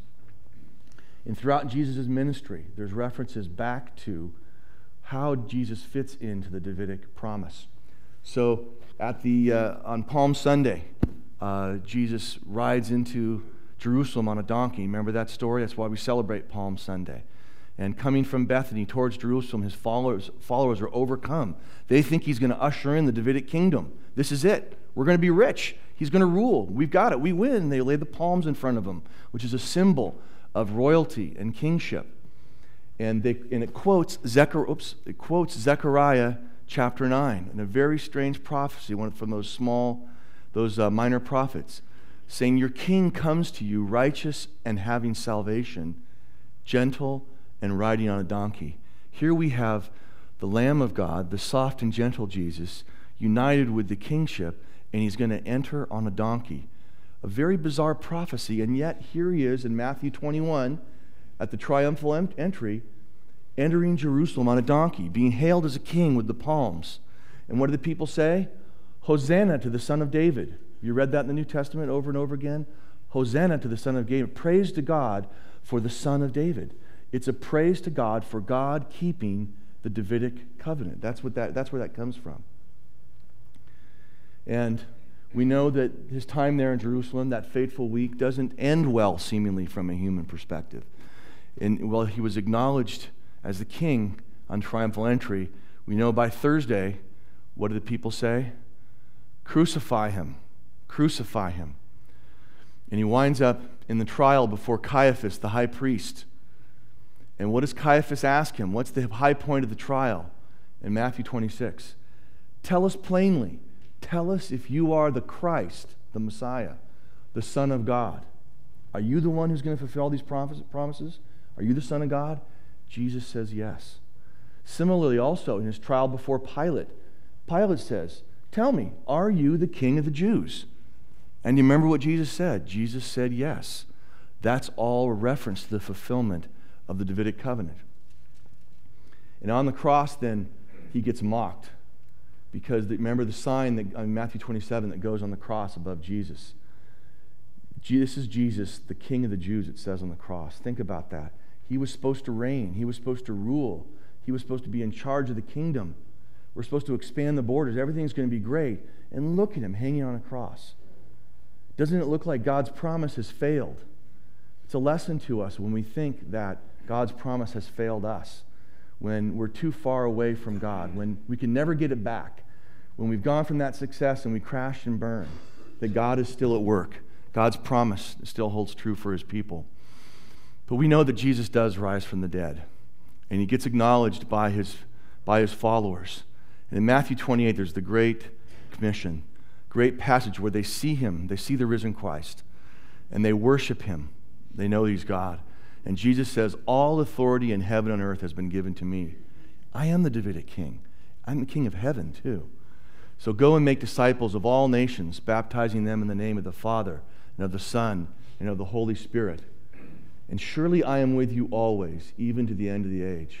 And throughout Jesus' ministry, there's references back to how Jesus fits into the Davidic promise. So at the uh, on Palm Sunday, uh, Jesus rides into Jerusalem on a donkey. Remember that story? That's why we celebrate Palm Sunday. And coming from Bethany towards Jerusalem, his followers, followers are overcome. They think he's going to usher in the Davidic kingdom. This is it. We're going to be rich. He's going to rule. We've got it. We win. They lay the palms in front of him, which is a symbol of royalty and kingship. And, they, and it, quotes Zechariah, oops, it quotes Zechariah chapter nine, in a very strange prophecy, one from those small, those uh, minor prophets, saying, your king comes to you righteous and having salvation, gentle and riding on a donkey. Here we have the Lamb of God, the soft and gentle Jesus, united with the kingship, and he's going to enter on a donkey. A very bizarre prophecy, and yet here he is in Matthew twenty-one at the triumphal em- entry, entering Jerusalem on a donkey, being hailed as a king with the palms. And what do the people say? Hosanna to the Son of David. Have you read that in the New Testament over and over again? Hosanna to the Son of David. Praise to God for the Son of David. It's a praise to God for God keeping the Davidic covenant. That's what that, that's where that comes from. And we know that his time there in Jerusalem, that fateful week, doesn't end well, seemingly, from a human perspective. And while he was acknowledged as the king on triumphal entry, we know by Thursday, what do the people say? Crucify him. Crucify him. And he winds up in the trial before Caiaphas, the high priest. And what does Caiaphas ask him? What's the high point of the trial? In Matthew twenty-six. Tell us plainly. Tell us if you are the Christ, the Messiah, the Son of God. Are you the one who's going to fulfill all these promises? Are you the Son of God? Jesus says yes. Similarly, also in his trial before Pilate, Pilate says, tell me, are you the King of the Jews? And you remember what Jesus said? Jesus said yes. That's all a reference to the fulfillment of the Davidic covenant. And on the cross, then, he gets mocked. Because the, remember the sign that in Matthew twenty-seven that goes on the cross above Jesus. This is Jesus, the King of the Jews, it says on the cross. Think about that. He was supposed to reign. He was supposed to rule. He was supposed to be in charge of the kingdom. We're supposed to expand the borders. Everything's going to be great. And look at him hanging on a cross. Doesn't it look like God's promise has failed? It's a lesson to us when we think that God's promise has failed us, when we're too far away from God, when we can never get it back, when we've gone from that success and we crash and burn, that God is still at work. God's promise still holds true for his people. But we know that Jesus does rise from the dead, and he gets acknowledged by his, by his followers. And in Matthew twenty-eight, there's the Great Commission, great passage where they see him, they see the risen Christ, and they worship him. They know he's God. And Jesus says, all authority in heaven and earth has been given to me. I am the Davidic king. I'm the king of heaven too. So go and make disciples of all nations, baptizing them in the name of the Father and of the Son and of the Holy Spirit. And surely I am with you always, even to the end of the age.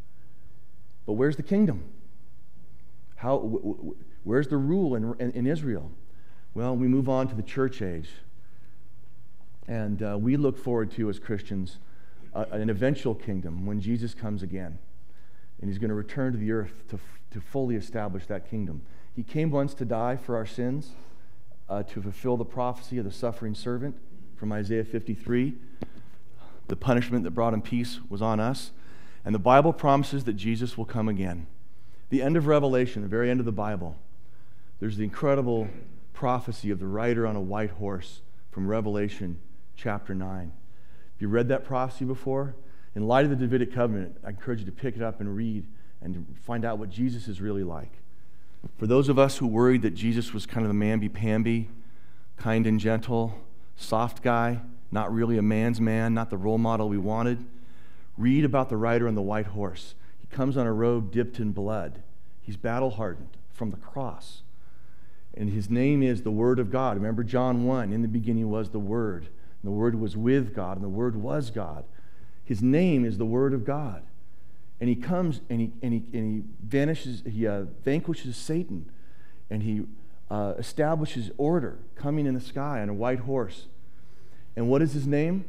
But where's the kingdom? How? W- w- where's the rule in, in, in Israel? Well, we move on to the church age. And uh, we look forward to, as Christians, uh, an eventual kingdom when Jesus comes again. And he's going to return to the earth to, to fully establish that kingdom. He came once to die for our sins, uh, to fulfill the prophecy of the suffering servant from Isaiah fifty-three. The punishment that brought him peace was on us. And the Bible promises that Jesus will come again. The end of Revelation, the very end of the Bible, there's the incredible prophecy of the rider on a white horse from Revelation chapter nine. Have you read that prophecy before? In light of the Davidic covenant, I encourage you to pick it up and read and to find out what Jesus is really like. For those of us who worried that Jesus was kind of a mamby-pamby, kind and gentle, soft guy, not really a man's man, not the role model we wanted, read about the rider on the white horse. He comes on a robe dipped in blood. He's battle-hardened from the cross. And his name is the Word of God. Remember John one, in the beginning was the Word. And the Word was with God, and the Word was God. His name is the Word of God. And he comes and he and he, and he vanishes, he uh, vanquishes Satan, and he uh, establishes order coming in the sky on a white horse. And what is his name?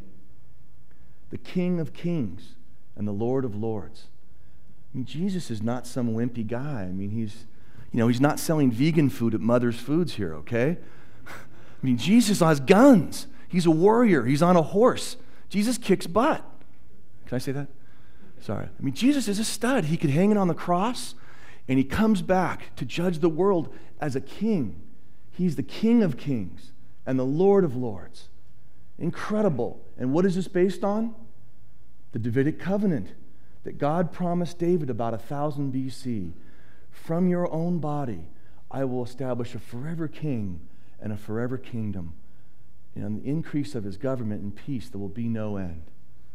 The King of Kings and the Lord of Lords. I mean, Jesus is not some wimpy guy. I mean, he's, you know, he's not selling vegan food at Mother's Foods here, okay? I mean, Jesus has guns. He's a warrior. He's on a horse. Jesus kicks butt. Can I say that? Sorry. I mean, Jesus is a stud. He could hang it on the cross, and he comes back to judge the world as a king. He's the King of Kings and the Lord of Lords. Incredible. And what is this based on? The Davidic covenant that God promised David about one thousand B C. From your own body, I will establish a forever king and a forever kingdom. And on the increase of his government and peace, there will be no end.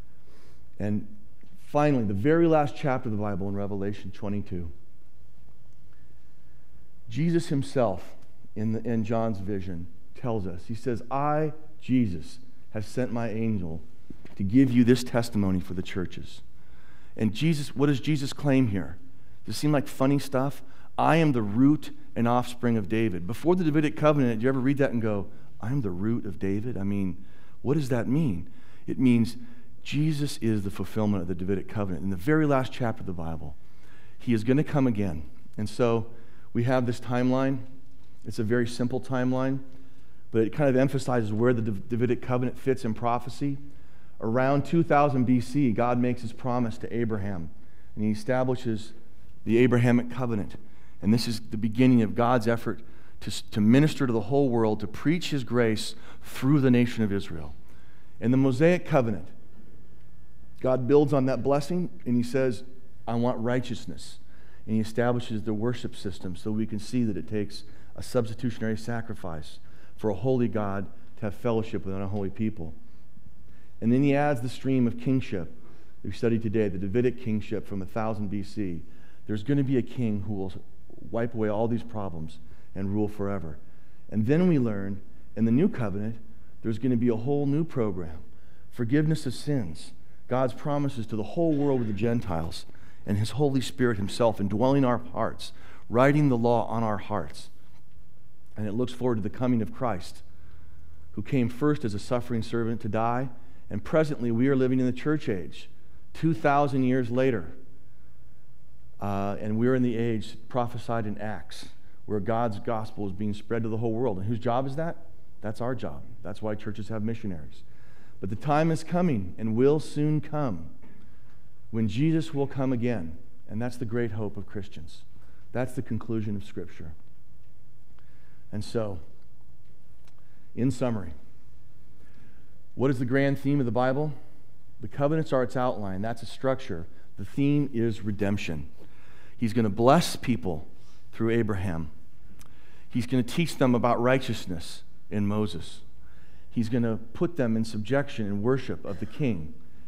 And finally, the very last chapter of the Bible in Revelation twenty-two. Jesus himself, in, the, in John's vision, tells us, he says, I, Jesus, have sent my angel to give you this testimony for the churches. And Jesus, what does Jesus claim here? Does it seem like funny stuff? I am the root and offspring of David. Before the Davidic covenant, did you ever read that and go, I am the root of David? I mean, what does that mean? It means Jesus is the fulfillment of the Davidic covenant. In the very last chapter of the Bible, he is going to come again. And so we have this timeline. It's a very simple timeline, but it kind of emphasizes where the Davidic covenant fits in prophecy. Around two thousand B C, God makes his promise to Abraham, and he establishes the Abrahamic covenant. And this is the beginning of God's effort to, to minister to the whole world, to preach his grace through the nation of Israel. And the Mosaic covenant, God builds on that blessing, and he says, I want righteousness. And he establishes the worship system so we can see that it takes a substitutionary sacrifice for a holy God to have fellowship with an unholy people. And then he adds the stream of kingship that we studied today, the Davidic kingship from one thousand B C. There's going to be a king who will wipe away all these problems and rule forever. And then we learn in the new covenant, there's going to be a whole new program, forgiveness of sins, God's promises to the whole world with the Gentiles, and his Holy Spirit himself indwelling our hearts, writing the law on our hearts. And it looks forward to the coming of Christ, who came first as a suffering servant to die, and presently we are living in the church age, two thousand years later. Uh, and we're in the age prophesied in Acts, where God's gospel is being spread to the whole world. And whose job is that? That's our job. That's why churches have missionaries. But the time is coming, and will soon come, when Jesus will come again. And that's the great hope of Christians. That's the conclusion of Scripture. And so, in summary, what is the grand theme of the Bible? The covenants are its outline. That's a structure. The theme is redemption. He's going to bless people through Abraham. He's going to teach them about righteousness in Moses. He's going to put them in subjection and worship of the king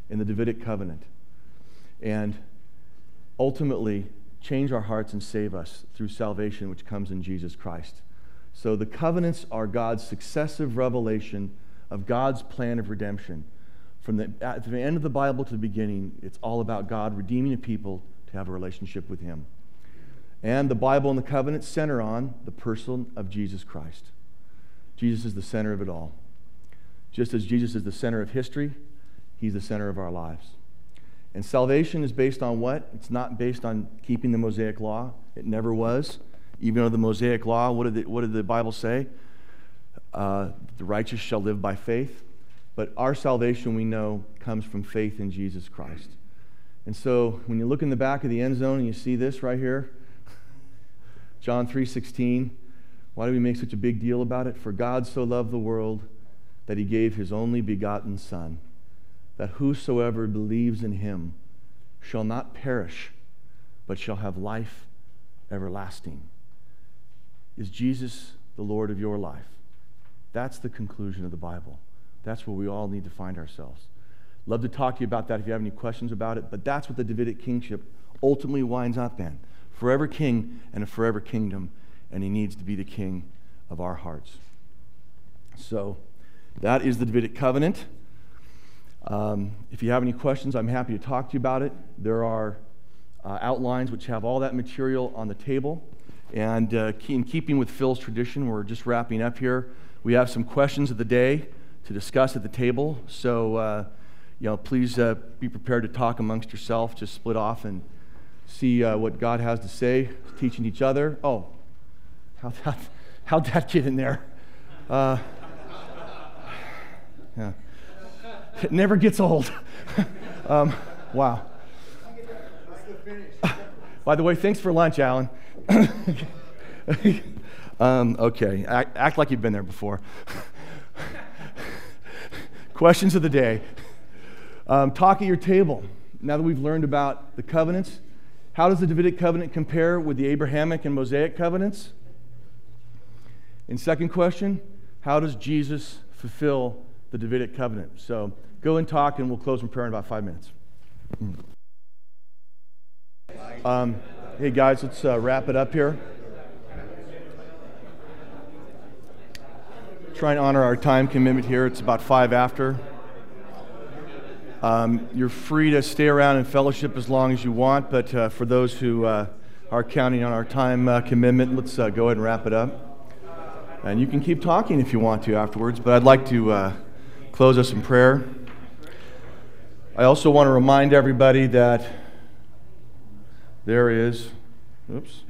in the Davidic covenant and ultimately change our hearts and save us through salvation which comes in Jesus Christ. So the covenants are God's successive revelation of God's plan of redemption. From the, at the end of the Bible to the beginning, it's all about God redeeming a people to have a relationship with Him. And the Bible and the covenants center on the person of Jesus Christ. Jesus is the center of it all. Just as Jesus is the center of history, He's the center of our lives. And salvation is based on what? It's not based on keeping the Mosaic Law. It never was. Even under the Mosaic Law, what did the, what did the Bible say? Uh, the righteous shall live by faith. But our salvation, we know, comes from faith in Jesus Christ. And so when you look in the back of the end zone and you see this right here, John three sixteen, why do we make such a big deal about it? For God so loved the world that He gave His only begotten Son, that whosoever believes in Him shall not perish, but shall have life everlasting. Is Jesus the Lord of your life? That's the conclusion of the Bible. That's where we all need to find ourselves. Love to talk to you about that if you have any questions about it, but that's what the Davidic kingship ultimately winds up in. Forever king and a forever kingdom, and He needs to be the king of our hearts. So that is the Davidic covenant. Um, if you have any questions, I'm happy to talk to you about it. There are uh, outlines which have all that material on the table. And uh, in keeping with Phil's tradition, we're just wrapping up here. We have some questions of the day to discuss at the table. So, uh, you know, please uh, be prepared to talk amongst yourself. Just split off and see uh, what God has to say, teaching each other. Oh, how'd that, how'd that get in there? Uh, yeah. It never gets old. um, wow. By the way, thanks for lunch, Alan. um, okay, act, act like you've been there before. Questions of the day. Um, talk at your table. Now that we've learned about the covenants, how does the Davidic covenant compare with the Abrahamic and Mosaic covenants? And second question, how does Jesus fulfill the Davidic covenant? So go and talk, and we'll close in prayer in about five minutes. Um, hey guys, let's uh, wrap it up here. Try and honor our time commitment here. It's about five after. Um, you're free to stay around and fellowship as long as you want, but uh, for those who uh, are counting on our time uh, commitment, let's uh, go ahead and wrap it up. And you can keep talking if you want to afterwards, but I'd like to uh, close us in prayer. I also want to remind everybody that there is, oops,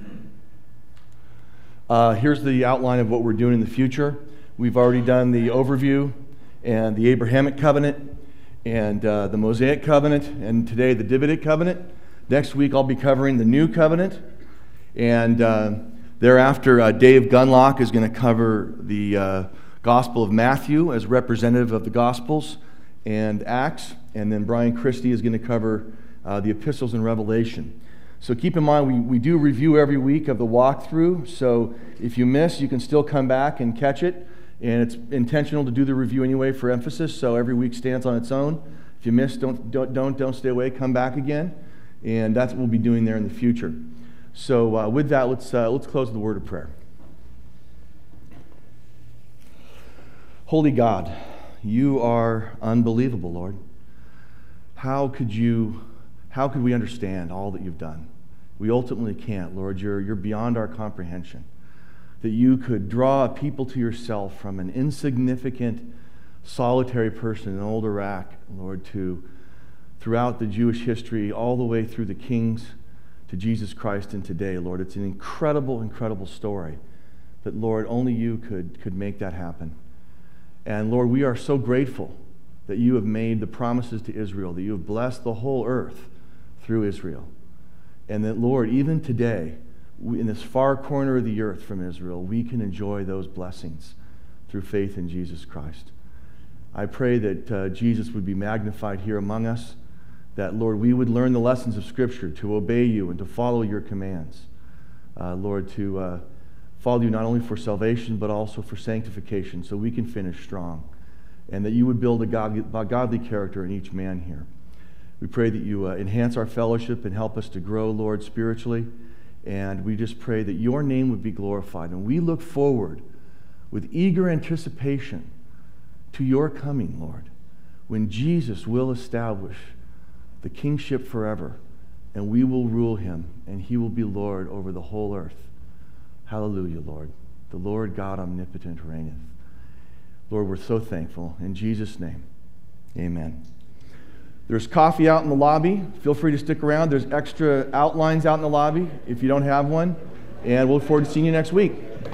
uh, here's the outline of what we're doing in the future. We've already done the overview and the Abrahamic covenant and uh, the Mosaic covenant, and today the Davidic covenant. Next week I'll be covering the new covenant, and uh, thereafter uh, Dave Gunlock is going to cover the uh, Gospel of Matthew as representative of the Gospels and Acts, and then Brian Christie is going to cover uh, the epistles and Revelation. So keep in mind, we, we do review every week of the walkthrough, so if you miss, you can still come back and catch it. And it's intentional to do the review anyway for emphasis, so every week stands on its own. If you miss, don't don't don't, don't stay away. Come back again, and that's what we'll be doing there in the future. So uh, with that, let's uh, let's close with the word of prayer. Holy God, you are unbelievable, Lord. How could you? How could we understand all that you've done? We ultimately can't, Lord. You're you're beyond our comprehension. That you could draw a people to yourself from an insignificant, solitary person in old Iraq, Lord, to throughout the Jewish history, all the way through the kings to Jesus Christ and today, Lord. It's an incredible, incredible story. But, Lord, only you could, could make that happen. And, Lord, we are so grateful that you have made the promises to Israel, that you have blessed the whole earth through Israel. And that, Lord, even today, we, in this far corner of the earth from Israel, we can enjoy those blessings through faith in Jesus Christ. I pray that uh, Jesus would be magnified here among us, that, Lord, we would learn the lessons of Scripture to obey you and to follow your commands. Uh, Lord, to uh, follow you not only for salvation, but also for sanctification, so we can finish strong. And that you would build a godly, a godly character in each man here. We pray that you uh, enhance our fellowship and help us to grow, Lord, spiritually. And we just pray that your name would be glorified. And we look forward with eager anticipation to your coming, Lord, when Jesus will establish the kingship forever, and we will rule him, and he will be Lord over the whole earth. Hallelujah, Lord. The Lord God omnipotent reigneth. Lord, we're so thankful. In Jesus' name, amen. There's coffee out in the lobby. Feel free to stick around. There's extra outlines out in the lobby if you don't have one. And we'll look forward to seeing you next week.